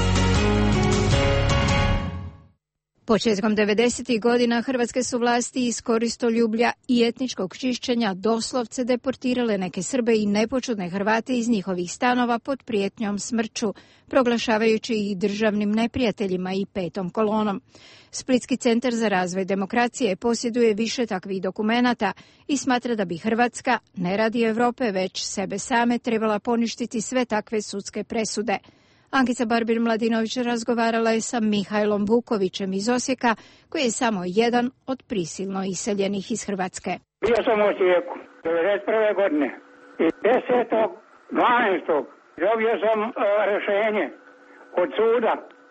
Početkom devedesetih godina hrvatske su vlasti iz koristoljublja i etničkog čišćenja doslovce deportirale neke Srbe i nepočudne Hrvate iz njihovih stanova pod prijetnjom smrću, proglašavajući ih državnim neprijateljima i petom kolonom. Splitski centar za razvoj demokracije posjeduje više takvih dokumenata i smatra da bi Hrvatska, ne radi Europe, već sebe same, trebala poništiti sve takve sudske presude. Ankica Barbir-Mladinović razgovarala je sa Mihajlom Vukovićem iz Osijeka, koji je samo jedan od prisilno iseljenih iz Hrvatske. Bio sam u Osijeku devedeset prve. godine i desetog dvanaestog dobio sam uh, rješenje od suda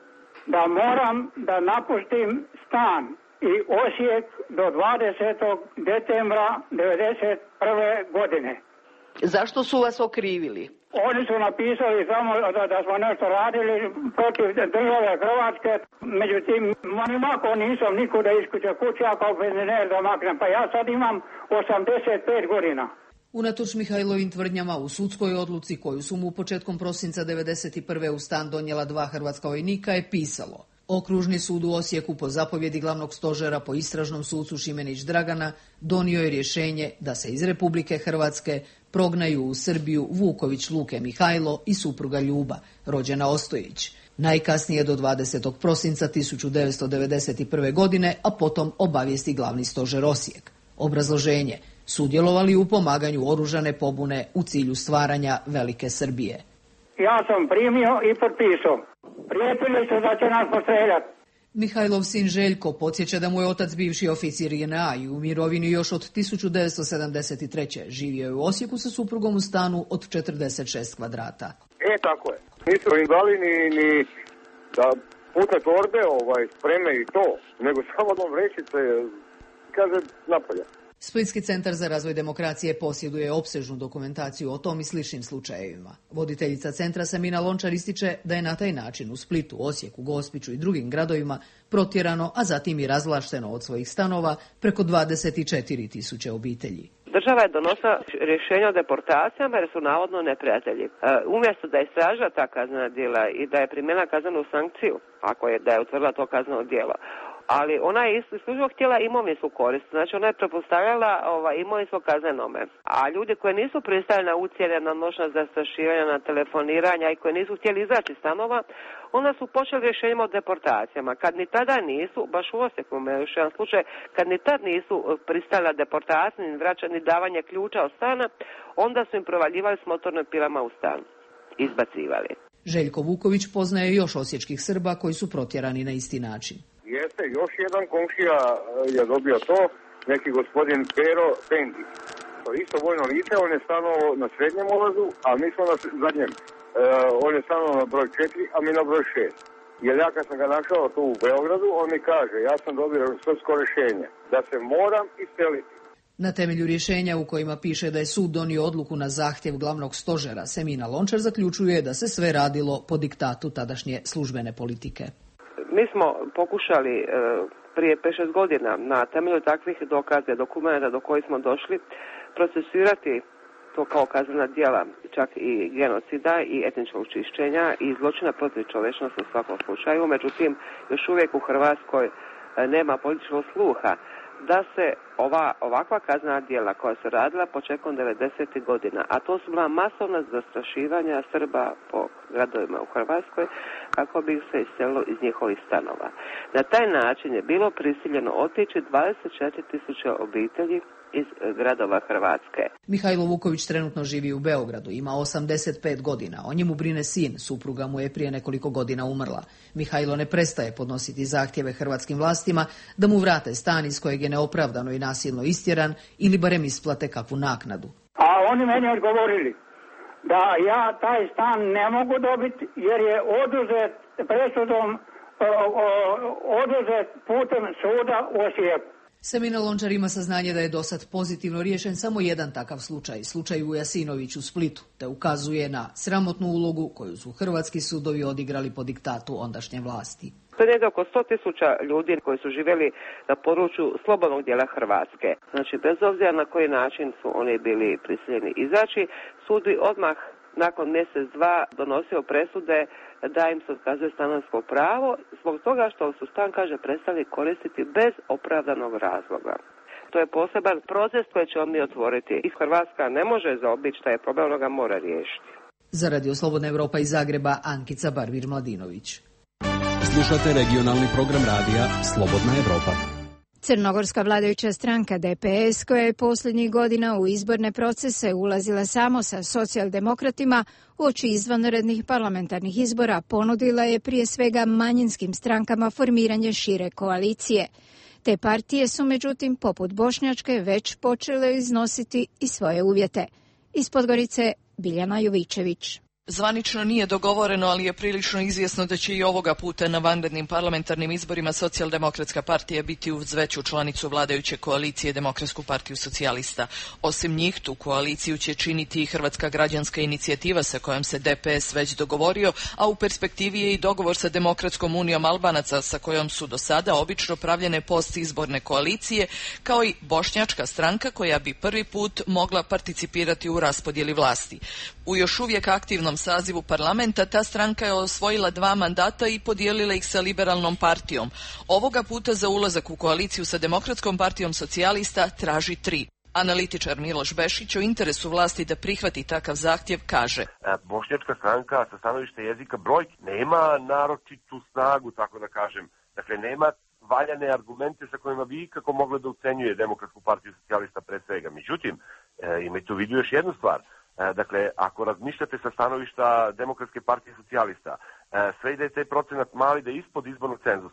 da moram da napustim stan i Osijek do dvadesetog decembra devedeset prve. godine. Zašto su vas okrivili? Oni su napisali samo da, da smo nešto radili protiv države Hrvatske, međutim, oni mako nisam nikuda iz kuće kuće, ja kao penzioner da maknem, pa ja sad imam osamdeset pet godina. Unatoč Mihajlovim tvrdnjama u sudskoj odluci koju su mu početkom prosinca devedeset prve. u stan donijela dva hrvatska vojnika je pisalo: Okružni sud u Osijeku po zapovjedi glavnog stožera po istražnom sucu Šimenić Dragana donio je rješenje da se iz Republike Hrvatske prognaju u Srbiju Vuković Luke Mihajlo i supruga Ljuba, rođena Ostojić, najkasnije do dvadesetog prosinca tisuću devetsto devedeset prve. godine, a potom obavijesti glavni stožer Osijek. Obrazloženje: sudjelovali u pomaganju oružane pobune u cilju stvaranja Velike Srbije. Ja sam primio i potpisao. Prijetili su da će nas postreljati. Mihajlov sin Željko podsjeća da mu je otac bivši oficir J N A i u mirovini još od tisuću devetsto sedamdeset treće. Živio je u Osijeku sa suprugom u stanu od četrdeset šest kvadrata. E, tako je. Nisu im dali ni, ni da pute torbe ovaj, spreme i to, nego samo dom vrećice, kaže, napolje. Splitski centar za razvoj demokracije posjeduje opsežnu dokumentaciju o tom i sličnim slučajevima. Voditeljica centra Semina Lončar ističe da je na taj način u Splitu, Osijeku, Gospiću i drugim gradovima protjerano, a zatim i razvlašteno od svojih stanova preko dvadeset četiri tisuće obitelji. Država je donosila rješenja o deportacijama jer su navodno neprijatelji. E, umjesto da istražila ta kaznena djela i da je primijenila kaznenu sankciju, ako je da je utvrdila to kazneno djelo, ali ona je isključivo htjela imovinsku korist, znači ona je pretpostavljala ovaj, imovinsko kaznenome. A ljudi koji nisu pristali na ucjene, na noćna zastrašivanja, na telefoniranja i koji nisu htjeli izaći stanova, onda su počeli rješenjima o deportacijama. Kad ni tada nisu, baš u Osijeku imamo još jedan slučaj, kad ni tad nisu pristali na deportaciju, ni vraćanje, ni davanje ključa od stana, onda su im provaljivali s motornim pilama u stan. Izbacivali. Željko Vuković poznaje još osječkih Srba koji su protjerani na isti način. Jeste, još jedan komšija je dobio to, neki gospodin Pero Pendić. To je isto vojno lice, on je stanovao na srednjem ulazu, a mi smo na zadnjem. E, on je stanovao na broj četiri, a mi na broj šest. Jer ja kad sam ga našao tu u Beogradu, on mi kaže, ja sam dobio sudsko rješenje, da se moram iseliti. Na temelju rješenja u kojima piše da je sud donio odluku na zahtjev glavnog stožera, Semina Lončar zaključuje da se sve radilo po diktatu tadašnje službene politike. Mi smo pokušali e, prije pet šest godina na temelju takvih dokaza, dokumenta do kojih smo došli, procesuirati to kao kaznena djela, čak i genocida i etničkog čišćenja i zločina protiv čovječnosti u svakom slučaju. Međutim, još uvijek u Hrvatskoj nema političkog sluha da se ova, ovakva kaznena djela koja se radila početkom devedesetih godina, a to su bila masovna zastrašivanja Srba po gradovima u Hrvatskoj kako bi se iselilo iz njihovih stanova. Na taj način je bilo prisiljeno otići dvadeset četiri tisuće obitelji iz gradova Hrvatske. Mihajlo Vuković trenutno živi u Beogradu, ima osamdeset pet godina. O njemu brine sin, supruga mu je prije nekoliko godina umrla. Mihajlo ne prestaje podnositi zahtjeve hrvatskim vlastima da mu vrate stan iz kojeg je neopravdano i nasilno istjeran ili barem isplate kakvu naknadu. A oni meni odgovorili da ja taj stan ne mogu dobiti jer je oduzet presudom, oduzet putem suda u Osijeku. Semina Lončar ima saznanje da je dosad pozitivno riješen samo jedan takav slučaj, slučaj u Jasinović u Splitu, te ukazuje na sramotnu ulogu koju su hrvatski sudovi odigrali po diktatu ondašnje vlasti. To je negdje oko sto tisuća ljudi koji su živjeli na području slobodnog dijela Hrvatske. Znači, bez obzira na koji način su oni bili prisiljeni izaći, sud bi odmah nakon mjesec dva donosio presude da im se otkazuje stanarsko pravo zbog toga što su stan, kaže, prestali koristiti bez opravdanog razloga. To je poseban proces koji ćemo mi otvoriti. I Hrvatska ne može zaobići taj problem, ono ga mora riješiti. Za Radio Slobodna Evropa iz Zagreba, Ankica Barvir-Mladinović. Slušate regionalni program radija Slobodna Evropa. Crnogorska vladajuća stranka D P S, koja je posljednjih godina u izborne procese ulazila samo sa socijaldemokratima, uoči izvanrednih parlamentarnih izbora ponudila je prije svega manjinskim strankama formiranje šire koalicije. Te partije su međutim, poput bošnjačke, već počele iznositi i svoje uvjete. Iz Podgorice, Biljana Jovičević. Zvanično nije dogovoreno, ali je prilično izvjesno da će i ovoga puta na vanrednim parlamentarnim izborima Socijaldemokratska partija biti uz veću članicu vladajuće koalicije Demokratsku partiju socijalista. Osim njih, tu koaliciju će činiti i Hrvatska građanska inicijativa sa kojom se D P S već dogovorio, a u perspektivi je i dogovor sa Demokratskom unijom Albanaca sa kojom su do sada obično pravljene postizborne koalicije, kao i bošnjačka stranka koja bi prvi put mogla participirati u raspodjeli vlasti. U još uvijek aktivnom sazivu parlamenta ta stranka je osvojila dva mandata i podijelila ih sa liberalnom partijom. Ovoga puta za ulazak u koaliciju sa Demokratskom partijom socijalista traži tri. Analitičar Miloš Bešić o interesu vlasti da prihvati takav zahtjev kaže: Bošnjačka stranka sa stanovišta jezika brojki nema naročitu snagu, tako da kažem. Dakle, nema valjane argumente sa kojima bi ikako mogla da ucenjuje Demokratsku partiju socijalista pre svega. Međutim, e, imajte u vidu još jednu stvar. Dakle, ako razmišljate sa stanovišta Demokratske partije socijalista, sve i da je taj procenat mali, da je ispod izbornog cenzusa,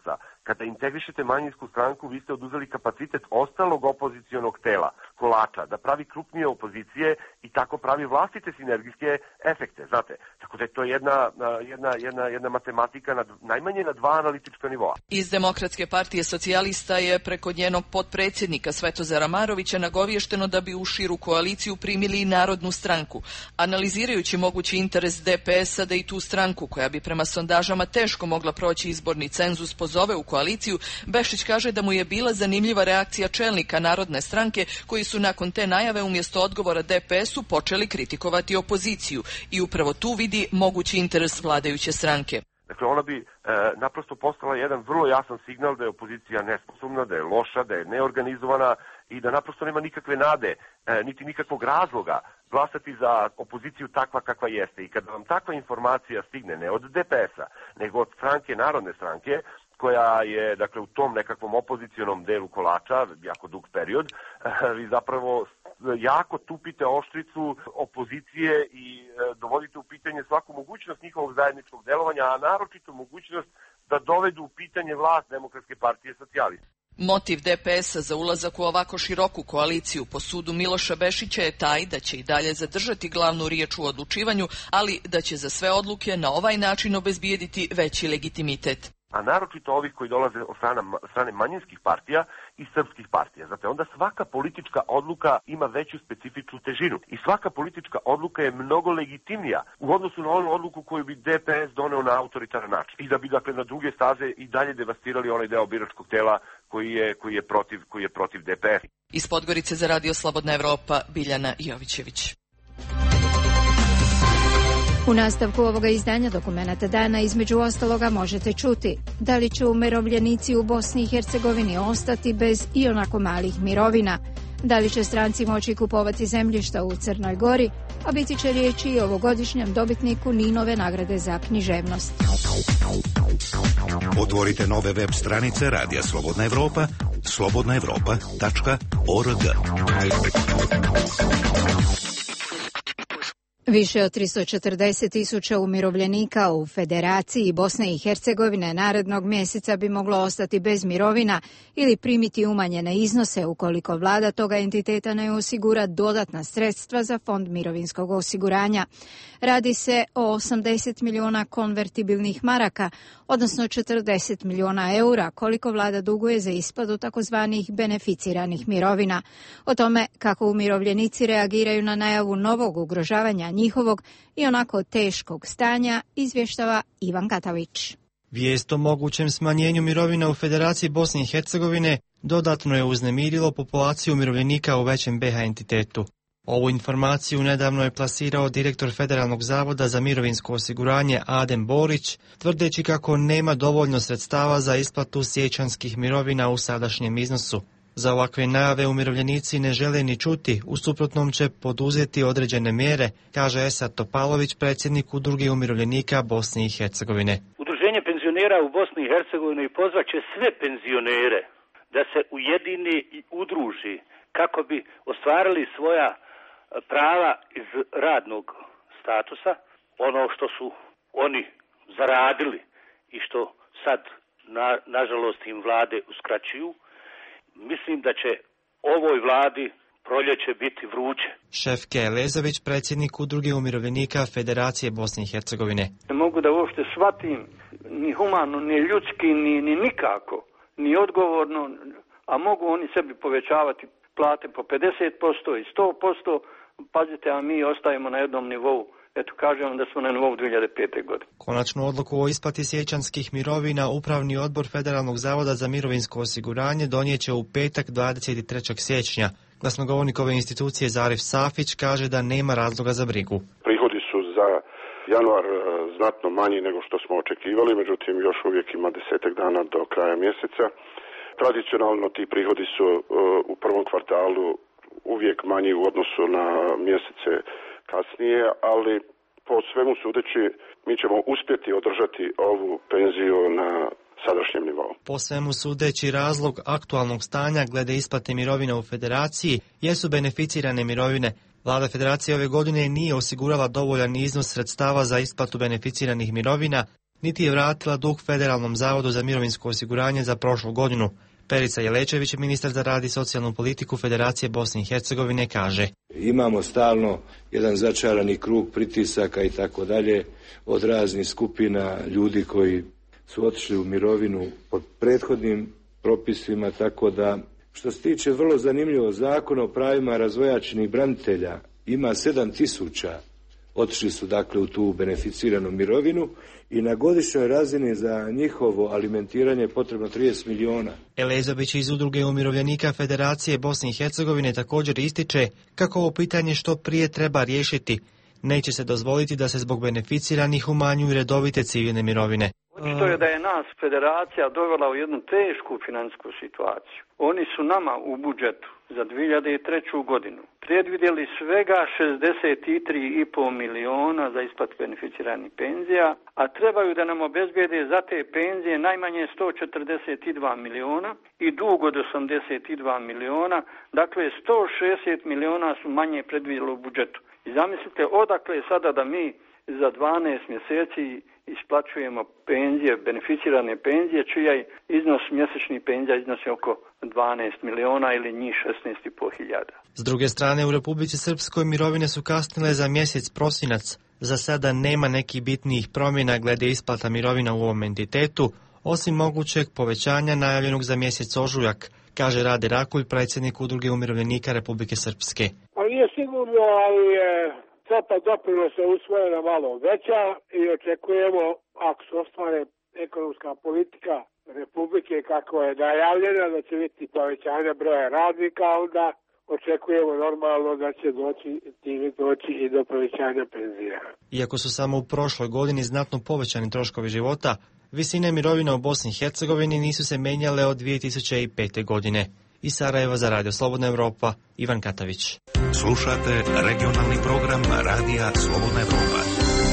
Kada integrišete manjinsku stranku, vi ste oduzeli kapacitet ostalog opozicionog tela, kolača, da pravi krupnije opozicije i tako pravi vlastite sinergijske efekte, znate. Tako da je to jedna, jedna, jedna, jedna matematika na, najmanje na dva analitička nivoa. Iz Demokratske partije socijalista je preko njenog potpredsjednika Svetozara Marovića nagovješteno da bi u širu koaliciju primili i Narodnu stranku. Analizirajući mogući interes D P S-a da i tu stranku, koja bi prema sondažama teško mogla proći izborni cenzus, pozove u koaliciju, Bešić kaže da mu je bila zanimljiva reakcija čelnika Narodne stranke, koji su nakon te najave umjesto odgovora D P S-u počeli kritikovati opoziciju i upravo tu vidi mogući interes vladajuće stranke. Dakle, ona bi e, naprosto postala jedan vrlo jasan signal da je opozicija nesposobna, da je loša, da je neorganizovana i da naprosto nema nikakve nade, e, niti nikakvog razloga glasati za opoziciju takva kakva jeste. I kada vam takva informacija stigne ne od D P S-a, nego od stranke, Narodne stranke, koja je, dakle, u tom nekakvom opozicionom delu kolača, jako dug period, e, vi zapravo jako tupite oštricu opozicije i e, dovodite u pitanje svaku mogućnost njihovog zajedničkog delovanja, a naročito mogućnost da dovedu u pitanje vlast Demokratske partije socijalista. Motiv D P S-a za ulazak u ovako široku koaliciju po sudu Miloša Bešića je taj da će i dalje zadržati glavnu riječ u odlučivanju, ali da će za sve odluke na ovaj način obezbijediti veći legitimitet. A naročito ovih koji dolaze od strane, strane manjinskih partija i srpskih partija. Zato onda svaka politička odluka ima veću specifičnu težinu i svaka politička odluka je mnogo legitimnija u odnosu na onu odluku koju bi D P S doneo na autoritaran način i da bi, dakle, na druge staze i dalje devastirali onaj deo biračkog tela koji je, koji je, protiv, koji je protiv D P S. Iz Podgorice za Radio Slobodna Evropa, Biljana Jovićević. U nastavku ovoga izdanja Dokumenata dana između ostaloga možete čuti da li će umirovljenici u Bosni i Hercegovini ostati bez ionako malih mirovina, da li će stranci moći kupovati zemljišta u Crnoj Gori, a biti će riječi i o ovogodišnjem dobitniku Ninove nagrade za književnost. Otvorite nove web stranice Radija Slobodna Evropa, slobodna evropa tačka org. Više od tristo četrdeset tisuća umirovljenika u Federaciji Bosne i Hercegovine narednog mjeseca bi moglo ostati bez mirovina ili primiti umanjene iznose ukoliko vlada toga entiteta ne osigura dodatna sredstva za fond mirovinskog osiguranja. Radi se o osamdeset milijuna konvertibilnih maraka, odnosno četrdeset milijuna eura, koliko vlada duguje za isplatu takozvanih beneficiranih mirovina. O tome kako umirovljenici reagiraju na najavu novog ugrožavanja njihovog i onako teškog stanja izvještava Ivan Katavić. Vijest o mogućem smanjenju mirovina u Federaciji Bosne i Hercegovine dodatno je uznemirilo populaciju umirovljenika u većem B H entitetu. Ovu informaciju nedavno je plasirao direktor Federalnog zavoda za mirovinsko osiguranje Adem Borić, tvrdeći kako nema dovoljno sredstava za isplatu siječanskih mirovina u sadašnjem iznosu. Za ovakve najave umirovljenici ne žele ni čuti, u suprotnom će poduzeti određene mjere, kaže Esad Topalović, predsjednik Udruge umirovljenika Bosne i Hercegovine. Udruženje penzionera u Bosni i Hercegovini pozvat će sve penzionere da se ujedini i udruži kako bi ostvarili svoja prava iz radnog statusa, ono što su oni zaradili i što sad na, nažalost im vlade uskraćuju. Mislim da će ovoj vladi proljeće biti vruće. Šefke Elezović, predsjednik Udruge umirovljenika Federacije Bosne i Hercegovine. Ne mogu da uopšte shvatim ni humano, ni ljudski, ni, ni nikako, ni odgovorno, a mogu oni sebi povećavati plate po pedeset posto i sto posto, pazite, a mi ostajemo na jednom nivou. Eto, kažem da smo na nivou dvije hiljade pete. godine. Konačnu odluku o isplati siječanskih mirovina Upravni odbor Federalnog zavoda za mirovinsko osiguranje donijeće u petak dvadeset trećeg siječnja. Glasnogovornik ove institucije Zarif Safić kaže da nema razloga za brigu. Prihodi su za januar znatno manji nego što smo očekivali, međutim još uvijek ima desetak dana do kraja mjeseca. Tradicionalno ti prihodi su u prvom kvartalu uvijek manji u odnosu na mjesece kasnije, ali po svemu sudeći mi ćemo uspjeti održati ovu penziju na sadašnjem nivou. Po svemu sudeći razlog aktualnog stanja glede isplate mirovina u Federaciji jesu beneficirane mirovine. Vlada Federacije ove godine nije osigurala dovoljan iznos sredstava za isplatu beneficiranih mirovina, niti je vratila dug Federalnom zavodu za mirovinsko osiguranje za prošlu godinu. Perica Jelečević, ministar za rad i socijalnu politiku Federacije Bosne i Hercegovine, kaže: Imamo stalno jedan začarani krug pritisaka i tako dalje od raznih skupina ljudi koji su otišli u mirovinu pod prethodnim propisima, tako da što se tiče vrlo zanimljivo Zakona o pravima razvojačenih branitelja, ima sedam tisuća, otišli su dakle u tu beneficiranu mirovinu i na godišnjoj razini za njihovo alimentiranje je potrebno trideset miliona. Elezović iz Udruge umirovljenika Federacije Bosne i Hercegovine također ističe kako ovo pitanje što prije treba riješiti. Neće se dozvoliti da se zbog beneficiranih umanjuju redovite civilne mirovine. Očito je da je nas federacija dovela u jednu tešku financijsku situaciju. Oni su nama u budžetu za dvije hiljade treću godinu predvidjeli svega šezdeset tri i pol miliona za isplatu beneficiranih penzija, a trebaju da nam obezbijede za te penzije najmanje sto četrdeset dva miliona i dug od osamdeset dva miliona, dakle sto šezdeset miliona su manje predvidjeli u budžetu. I zamislite odakle je sada da mi za dvanaest mjeseci isplaćujemo penzije, beneficirane penzije, čija iznos mjesečnih penzija iznosi oko dvanaest miliona ili njih šesnaest i pol hiljada. S druge strane, u Republici Srpskoj mirovine su kasnile za mjesec prosinac. Za sada nema nekih bitnijih promjena glede isplata mirovina u ovom entitetu, osim mogućeg povećanja najavljenog za mjesec ožujak, kaže Rade Rakulj, predsjednik Udruge umirovljenika Republike Srpske. Pa nije sigurno, ali je stopa doprinosa usvojena malo veća i očekujemo, ako se ostvare ekonomska politika Republike kako je najavljena, da će biti povećanje broja radnika, onda očekujemo normalno da će doći, time doći i do povećanja penzija. Iako su samo u prošloj godini znatno povećani troškovi života, visine mirovina u Bosni i Hercegovini nisu se menjale od dvije tisuće pete godine. Iz Sarajeva za Radio Slobodna Evropa, Ivan Katavić. Slušate regionalni program Radija Slobodna Evropa.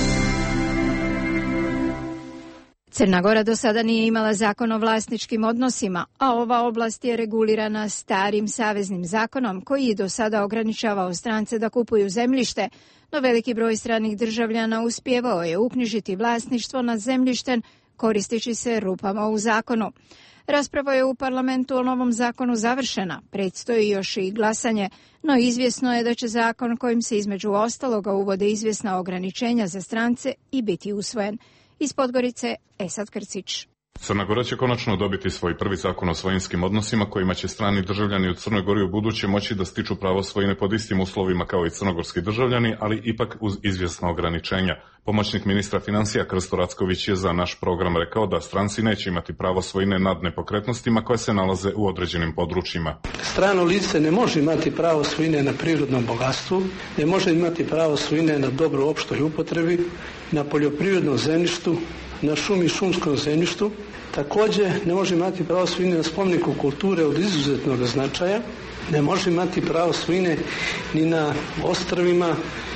Crna Gora do sada nije imala zakon o vlasničkim odnosima, a ova oblast je regulirana starim saveznim zakonom koji je do sada ograničavao strance da kupuju zemljište, no veliki broj stranih državljana uspjevao je uknjižiti vlasništvo nad zemljištem koristeći se rupama u zakonu. Rasprava je u parlamentu o novom zakonu završena, predstoji još i glasanje, no izvjesno je da će zakon kojim se između ostaloga uvode izvjesna ograničenja za strance i biti usvojen. Iz Podgorice, Esad Krcić. Crna Gora će konačno dobiti svoj prvi zakon o svojinskim odnosima kojima će strani državljani u Crnoj Gori u buduće moći da stiču pravo svojine pod istim uslovima kao i crnogorski državljani, ali ipak uz izvjesna ograničenja. Pomoćnik ministra financija Krsto Racković je za naš program rekao da stranci neće imati pravo svojine nad nepokretnostima koje se nalaze u određenim područjima. Strano lice ne može imati pravo svojine na prirodnom bogatstvu, ne može imati pravo svojine na dobro opštoj upotrebi, na poljoprivrednom zemljištu, na šumi i šumskom zemljištu. Također ne može imati pravo svojine na spomeniku kulture od izuzetnog značaja, ne može imati pravo svojine ni na ostrvima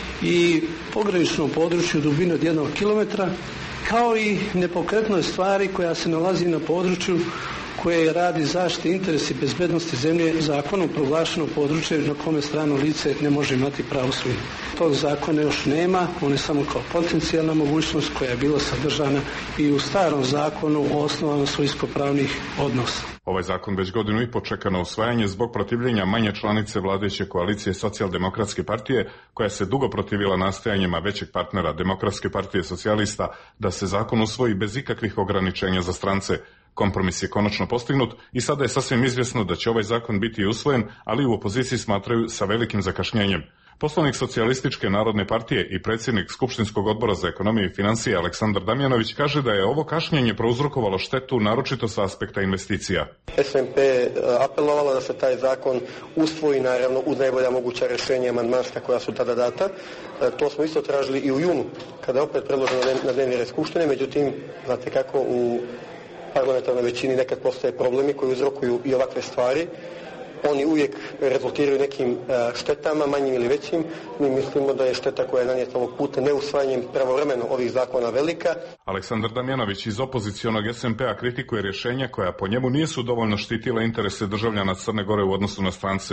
i pograničnom području dubine od jednog kilometra, kao i nepokretnoj stvari koja se nalazi na području koje radi zaštite interesi bezbednosti zemlje zakonom proglašeno područje na kome strano lice ne može imati pravo svojine. Tog zakona još nema, on je samo kao potencijalna mogućnost koja je bila sadržana i u starom zakonu o osnovama svojinskopravnih odnosa. Ovaj zakon već godinu i po čeka na usvajanje zbog protivljenja manje članice vladajuće koalicije Socijaldemokratske partije, koja se dugo protivila nastojanjima većeg partnera Demokratske partije socijalista da se zakon usvoji bez ikakvih ograničenja za strance. Kompromis je konačno postignut i sada je sasvim izvjesno da će ovaj zakon biti usvojen, ali u opoziciji smatraju sa velikim zakašnjenjem. Poslanik Socijalističke narodne partije i predsjednik Skupštinskog odbora za ekonomiju i financije Aleksandar Damjanović kaže da je ovo kašnjenje prouzrokovalo štetu naročito sa aspekta investicija. S N P apelovala da se taj zakon usvoji naravno uz najbolja moguća rješenja amandmanska koja su tada data. To smo isto tražili i u junu kada je opet predloženo na dnevni red Skupštine, međutim, znate kako u parlamentarnoj većini nekad postoje problemi koji uzrokuju i ovakve stvari. Oni uvijek rezultiraju nekim štetama, manjim ili većim. Mi mislimo da je šteta koja je nanijeta ovog puta neusvajanjem pravovremeno ovih zakona velika. Aleksandar Damjanović iz opozicionog S N P-a kritikuje rješenja koja po njemu nisu dovoljno štitila interese državljana Crne Gore u odnosu na strance.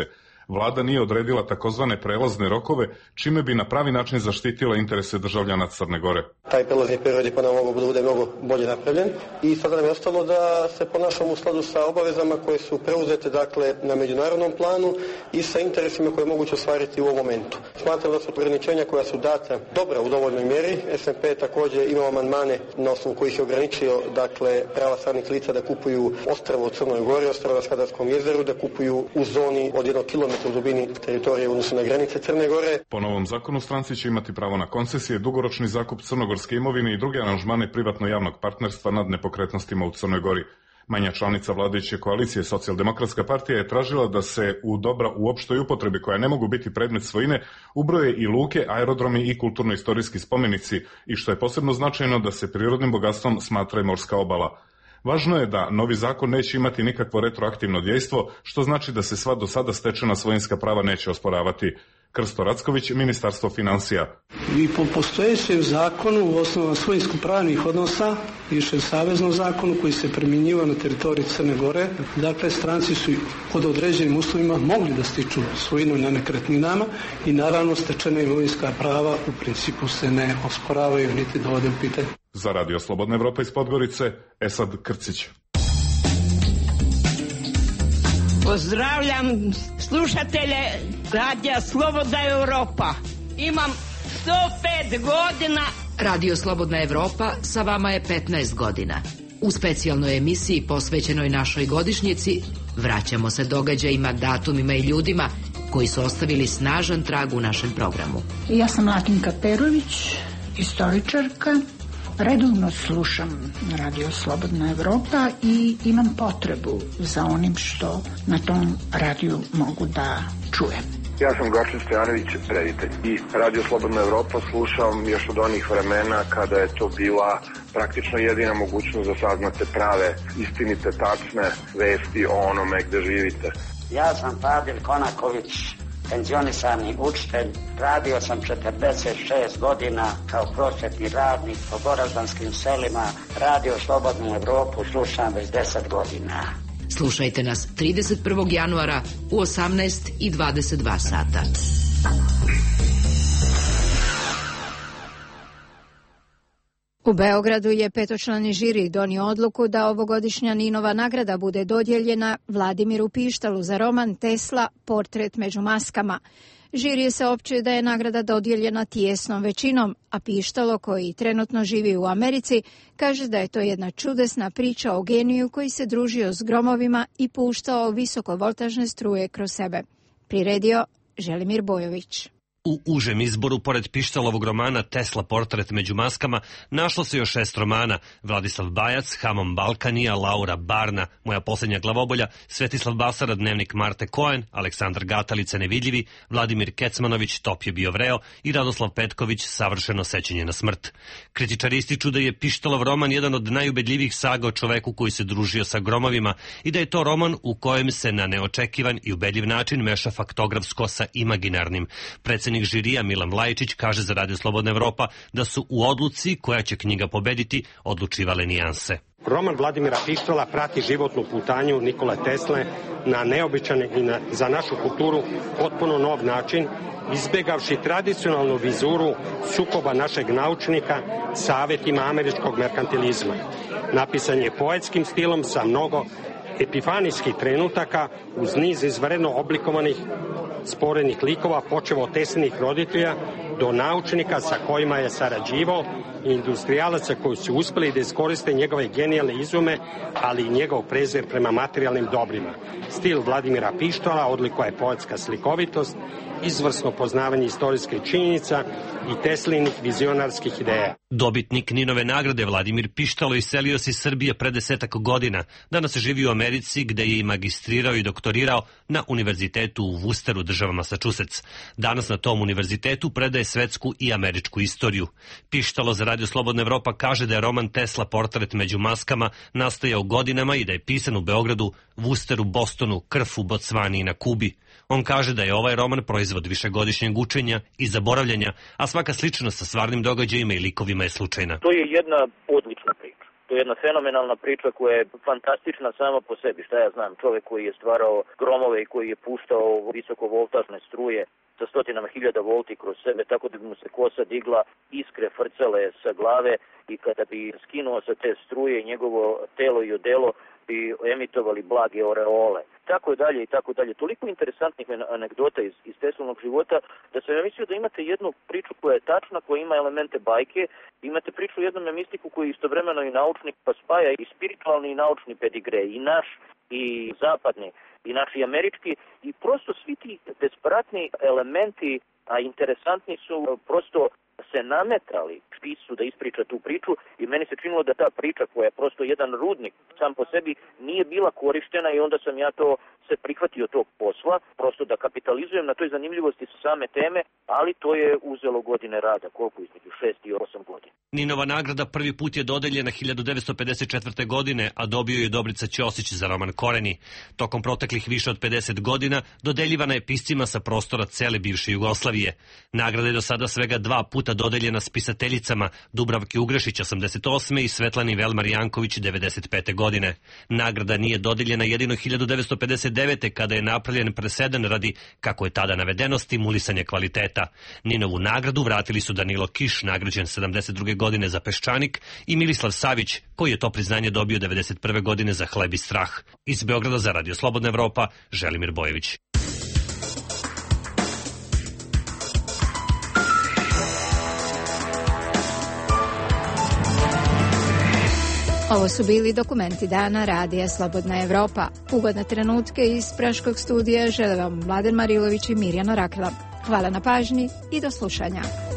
vlada nije odredila takozvane prelazne rokove, čime bi na pravi način zaštitila interese državljana Crne Gore. Taj prelazni period je po nama mogao da bude mnogo bolje napravljen i sada nam je ostalo da se ponašamo u skladu sa obavezama koje su preuzete dakle na međunarodnom planu i sa interesima koje je moguće ostvariti u ovom momentu. Smatram da su ograničenja koja su data dobra u dovoljnoj mjeri. S N P također imao amandmane na osnovu kojih je ograničio dakle prava stranih lica da kupuju ostrvo u Crnoj Gori, ostrvo na Skadarskom jezeru, da kupuju u zoni od jednog kilometra u dubini teritorije u odnosu na granice Crne Gore. Po novom zakonu stranci će imati pravo na koncesije, dugoročni zakup crnogorske imovine i druge aranžmane privatno-javnog partnerstva nad nepokretnostima u Crnoj Gori. Manja članica vladajuće koalicije Socijaldemokratska partija je tražila da se u dobra u opštoj upotrebi koja ne mogu biti predmet svojine ubroje i luke, aerodromi i kulturno-istorijski spomenici i što je posebno značajno da se prirodnim bogatstvom smatra i morska obala. Važno je da novi zakon neće imati nikakvo retroaktivno dejstvo, što znači da se sva do sada stečena svojinska prava neće osporavati. Krsto Racković, Ministarstvo financija. I po postojećem zakonu u osnovama svojinsko-pravnih odnosa, više saveznom zakonu koji se primjenjivao na teritoriji Crne Gore, dakle stranci su pod određenim uslovima mogli da stiču svojinu na nekretninama i naravno stečena imovinska prava u principu se ne osporavaju niti dovode u pitanje. Za Radio Slobodna Evropa iz Podgorice, Esad Krcić. Pozdravljam slušatelje Radija Slobodna Evropa. Imam sto pet godina. Radio Slobodna Evropa sa vama je petnaest godina. U specijalnoj emisiji posvećenoj našoj godišnjici vraćamo se događajima, datumima i ljudima koji su ostavili snažan trag u našem programu. Ja sam Latinka Perović, istoričarka. Redovno slušam Radio Slobodna Evropa i imam potrebu za onim što na tom radiju mogu da čujem. Ja sam Gačin Stojanović, reditelj. I Radio Slobodna Evropa slušam još od onih vremena kada je to bila praktično jedina mogućnost da saznate prave, istinite, tačne vesti o onome gde živite. Ja sam Fadil Konaković, penzionisani učitelj. Radio sam četrdeset šest godina kao prosvetni radnik po gorazdanskim selima. Radio Slobodnu Evropu slušam već deset godina. Slušajte nas trideset prvog januara u osamnaest i dvadeset dva sata. U Beogradu je petočlani žiri donio odluku da ovogodišnja Ninova nagrada bude dodijeljena Vladimiru Pištalu za roman Tesla Portret među maskama. Žiri je saopćio da je nagrada dodijeljena tijesnom većinom, a Pištalo, koji trenutno živi u Americi, kaže da je to jedna čudesna priča o geniju koji se družio s gromovima i puštao visokovoltažne struje kroz sebe. Priredio Želimir Bojović. U užem izboru, pored Pištalovog romana Tesla Portret među maskama, našlo se još šest romana: Vladislav Bajac, Hamon Balkanija, Laura Barna, Moja posljednja glavobolja, Svetislav Basara, Dnevnik Marte Koen, Aleksandar Gatalica, Nevidljivi, Vladimir Kecmanović, Top je bio vreo i Radoslav Petković, Savršeno sećanje na smrt. Kritičari ističu da je Pištalov roman jedan od najubedljivijih saga o čoveku koji se družio sa gromovima i da je to roman u kojem se na neočekivan i ubedljiv način meša faktografsko sa imaginarnim. Predsednik žirija Milan Vlajičić kaže za Radio Slobodna Evropa da su u odluci koja će knjiga pobediti odlučivale nijanse. Roman Vladimira Pištala prati životnu putanju Nikole Tesle na neobičan i na, za našu kulturu potpuno nov način, izbjegavši tradicionalnu vizuru sukoba našeg naučnika savetima američkog merkantilizma. Napisan je poetskim stilom sa mnogo epifanijskih trenutaka uz niz izvanredno oblikovanih sporednih likova, počev od Teslinih roditelja do naučnika sa kojima je sarađivao i industrijalaca koji su uspeli da iskoriste njegove genijalne izume, ali i njegov prezir prema materijalnim dobrima. Stil Vladimira Pištala odlikuje poetska slikovitost, izvrsno poznavanje istorijskih činjenica i Teslinih vizionarskih ideja. Dobitnik Ninove nagrade Vladimir Pištalo iselio se iz Srbije pre desetak godina. Danas živi u Americi, gde je i magistrirao i doktorirao na univerzitetu u Worcesteru, država Massachusetts. Danas na tom univerzitetu predaje svetsku i američku istoriju. Pištalo za Radio Slobodna Evropa kaže da je roman Tesla Portret među maskama nastajao godinama i da je pisan u Beogradu, Worcesteru, Bostonu, Krfu, Bocvani i na Kubi. On kaže da je ovaj roman proizvod višegodišnjeg učenja i zaboravljanja, a svaka sličnost sa stvarnim događajima i likovima je slučajna. To je jedna odlična priča. To je jedna fenomenalna priča koja je fantastična sama po sebi. Šta ja znam, čovjek koji je stvarao gromove i koji je puštao visokovoltažne struje sa stotinama hiljada volti kroz sebe, tako da bi mu se kosa digla, iskre frcale sa glave i kada bi skinuo sa te struje njegovo telo i odelo bi emitovali blage oreole. Tako je dalje i tako dalje. Toliko interesantnih anegdota iz, iz Teslinog života da sam ja mislio da imate jednu priču koja je tačna, koja ima elemente bajke, imate priču o jednom mistiku koji je istovremeno i naučnik, pa spaja i spiritualni i naučni pedigre, i naš i zapadni, i naš i američki, i prosto svi ti desperatni elementi, a interesantni su, prosto se nametali piscu da ispriča tu priču i meni se činilo da ta priča koja je prosto jedan rudnik sam po sebi nije bila korištena i onda sam ja to se prihvatio tog posla, prosto da kapitalizujem na toj zanimljivosti same teme, ali to je uzelo godine rada, koliko između šest i osam godina. Ninova nagrada prvi put je dodeljena hiljadu devetsto pedeset četvrte. godine, a dobio je Dobrica Ćosić za roman Koreni. Tokom proteklih više od pedeset godina dodeljivana je piscima sa prostora cele bivše Jugoslavije. Nagrada je do sada svega dva puta dodeljena spisateljicama Dubravki Ugrešić osamdeset osme. i Svetlani Velmar Janković devedeset pete. godine. Nagrada nije dodeljena jedino hiljadu devetsto pedeset devete. kada je napravljen presedan radi, kako je tada navedeno, stimulisanja kvaliteta. Ninovu nagradu vratili su Danilo Kiš, nagrađen sedamdeset druge. godine za Peščanik, i Milislav Savić, koji je to priznanje dobio devedeset prve. godine za Hleb i strah. Iz Beograda za Radio Slobodna Evropa, Želimir Bojević. Ovo su bili dokumenti dana Radija Slobodna Evropa. Ugodne trenutke iz Praškog studija žele vam Mladen Marilović i Mirjana Rakela. Hvala na pažnji i do slušanja.